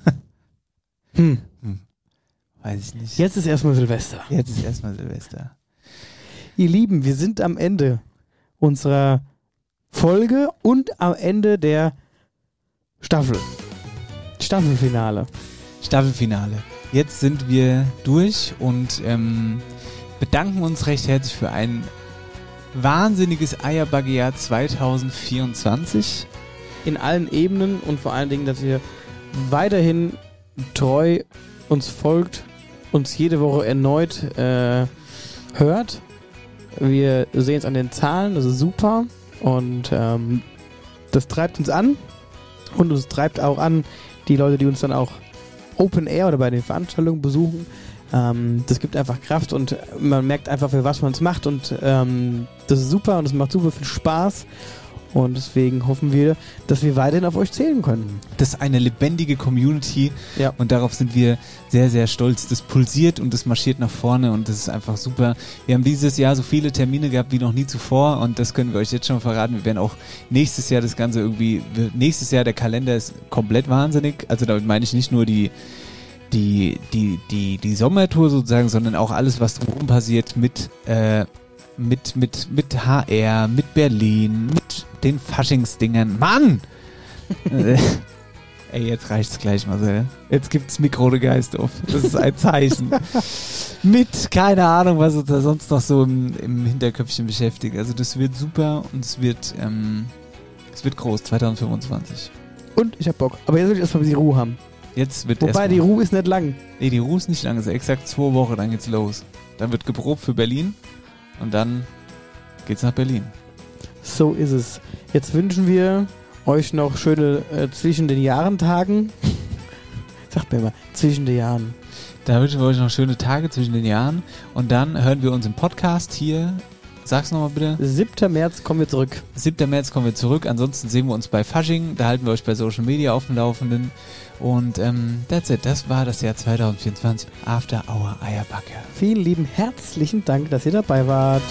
Weiß ich nicht. Jetzt ist erstmal Silvester. Ihr Lieben, wir sind am Ende unserer Folge und am Ende der Staffelfinale. Jetzt sind wir durch und bedanken uns recht herzlich für ein wahnsinniges Eierbaggejahr 2024. In allen Ebenen und vor allen Dingen, dass ihr weiterhin treu uns folgt, uns jede Woche erneut hört. Wir sehen es an den Zahlen, das ist super und das treibt uns an und uns treibt auch an die Leute, die uns dann auch Open Air oder bei den Veranstaltungen besuchen. Das gibt einfach Kraft und man merkt einfach, für was man es macht und das ist super und es macht super viel Spaß und deswegen hoffen wir, dass wir weiterhin auf euch zählen können. Das ist eine lebendige Community und darauf sind wir sehr, sehr stolz. Das pulsiert und das marschiert nach vorne und das ist einfach super. Wir haben dieses Jahr so viele Termine gehabt wie noch nie zuvor und das können wir euch jetzt schon verraten. Wir werden auch nächstes Jahr das Ganze der Kalender ist komplett wahnsinnig. Also damit meine ich nicht nur die Sommertour sozusagen, sondern auch alles, was drumherum passiert mit HR, mit Berlin, mit den Faschingsdingern. Mann! Ey, jetzt reicht's gleich mal so. Jetzt gibt's Mikrogeist auf. Das ist ein Zeichen. Mit, keine Ahnung, was uns da sonst noch so im Hinterköpfchen beschäftigt. Also das wird super und es wird groß, 2025. Und ich hab Bock. Aber jetzt will ich erstmal ein bisschen Ruhe haben. Wobei, die Ruhe ist nicht lang. Nee, die Ruhe ist nicht lang. Es ist exakt 2 Wochen, dann geht's los. Dann wird geprobt für Berlin und dann geht's nach Berlin. So ist es. Jetzt wünschen wir euch noch schöne zwischen den Jahren-Tagen. Sagt mir mal, zwischen den Jahren. Da wünschen wir euch noch schöne Tage zwischen den Jahren und dann hören wir uns im Podcast hier. Sag's nochmal bitte. 7. März kommen wir zurück. 7. März kommen wir zurück. Ansonsten sehen wir uns bei Fasching. Da halten wir euch bei Social Media auf dem Laufenden. Und that's it. Das war das Jahr 2024 After Hour Eierbacke. Vielen lieben herzlichen Dank, dass ihr dabei wart.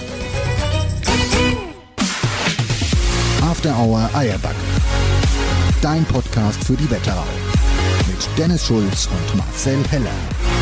After Hour Eierbacke. Dein Podcast für die Wetterau. Mit Dennis Schulz und Marcel Heller.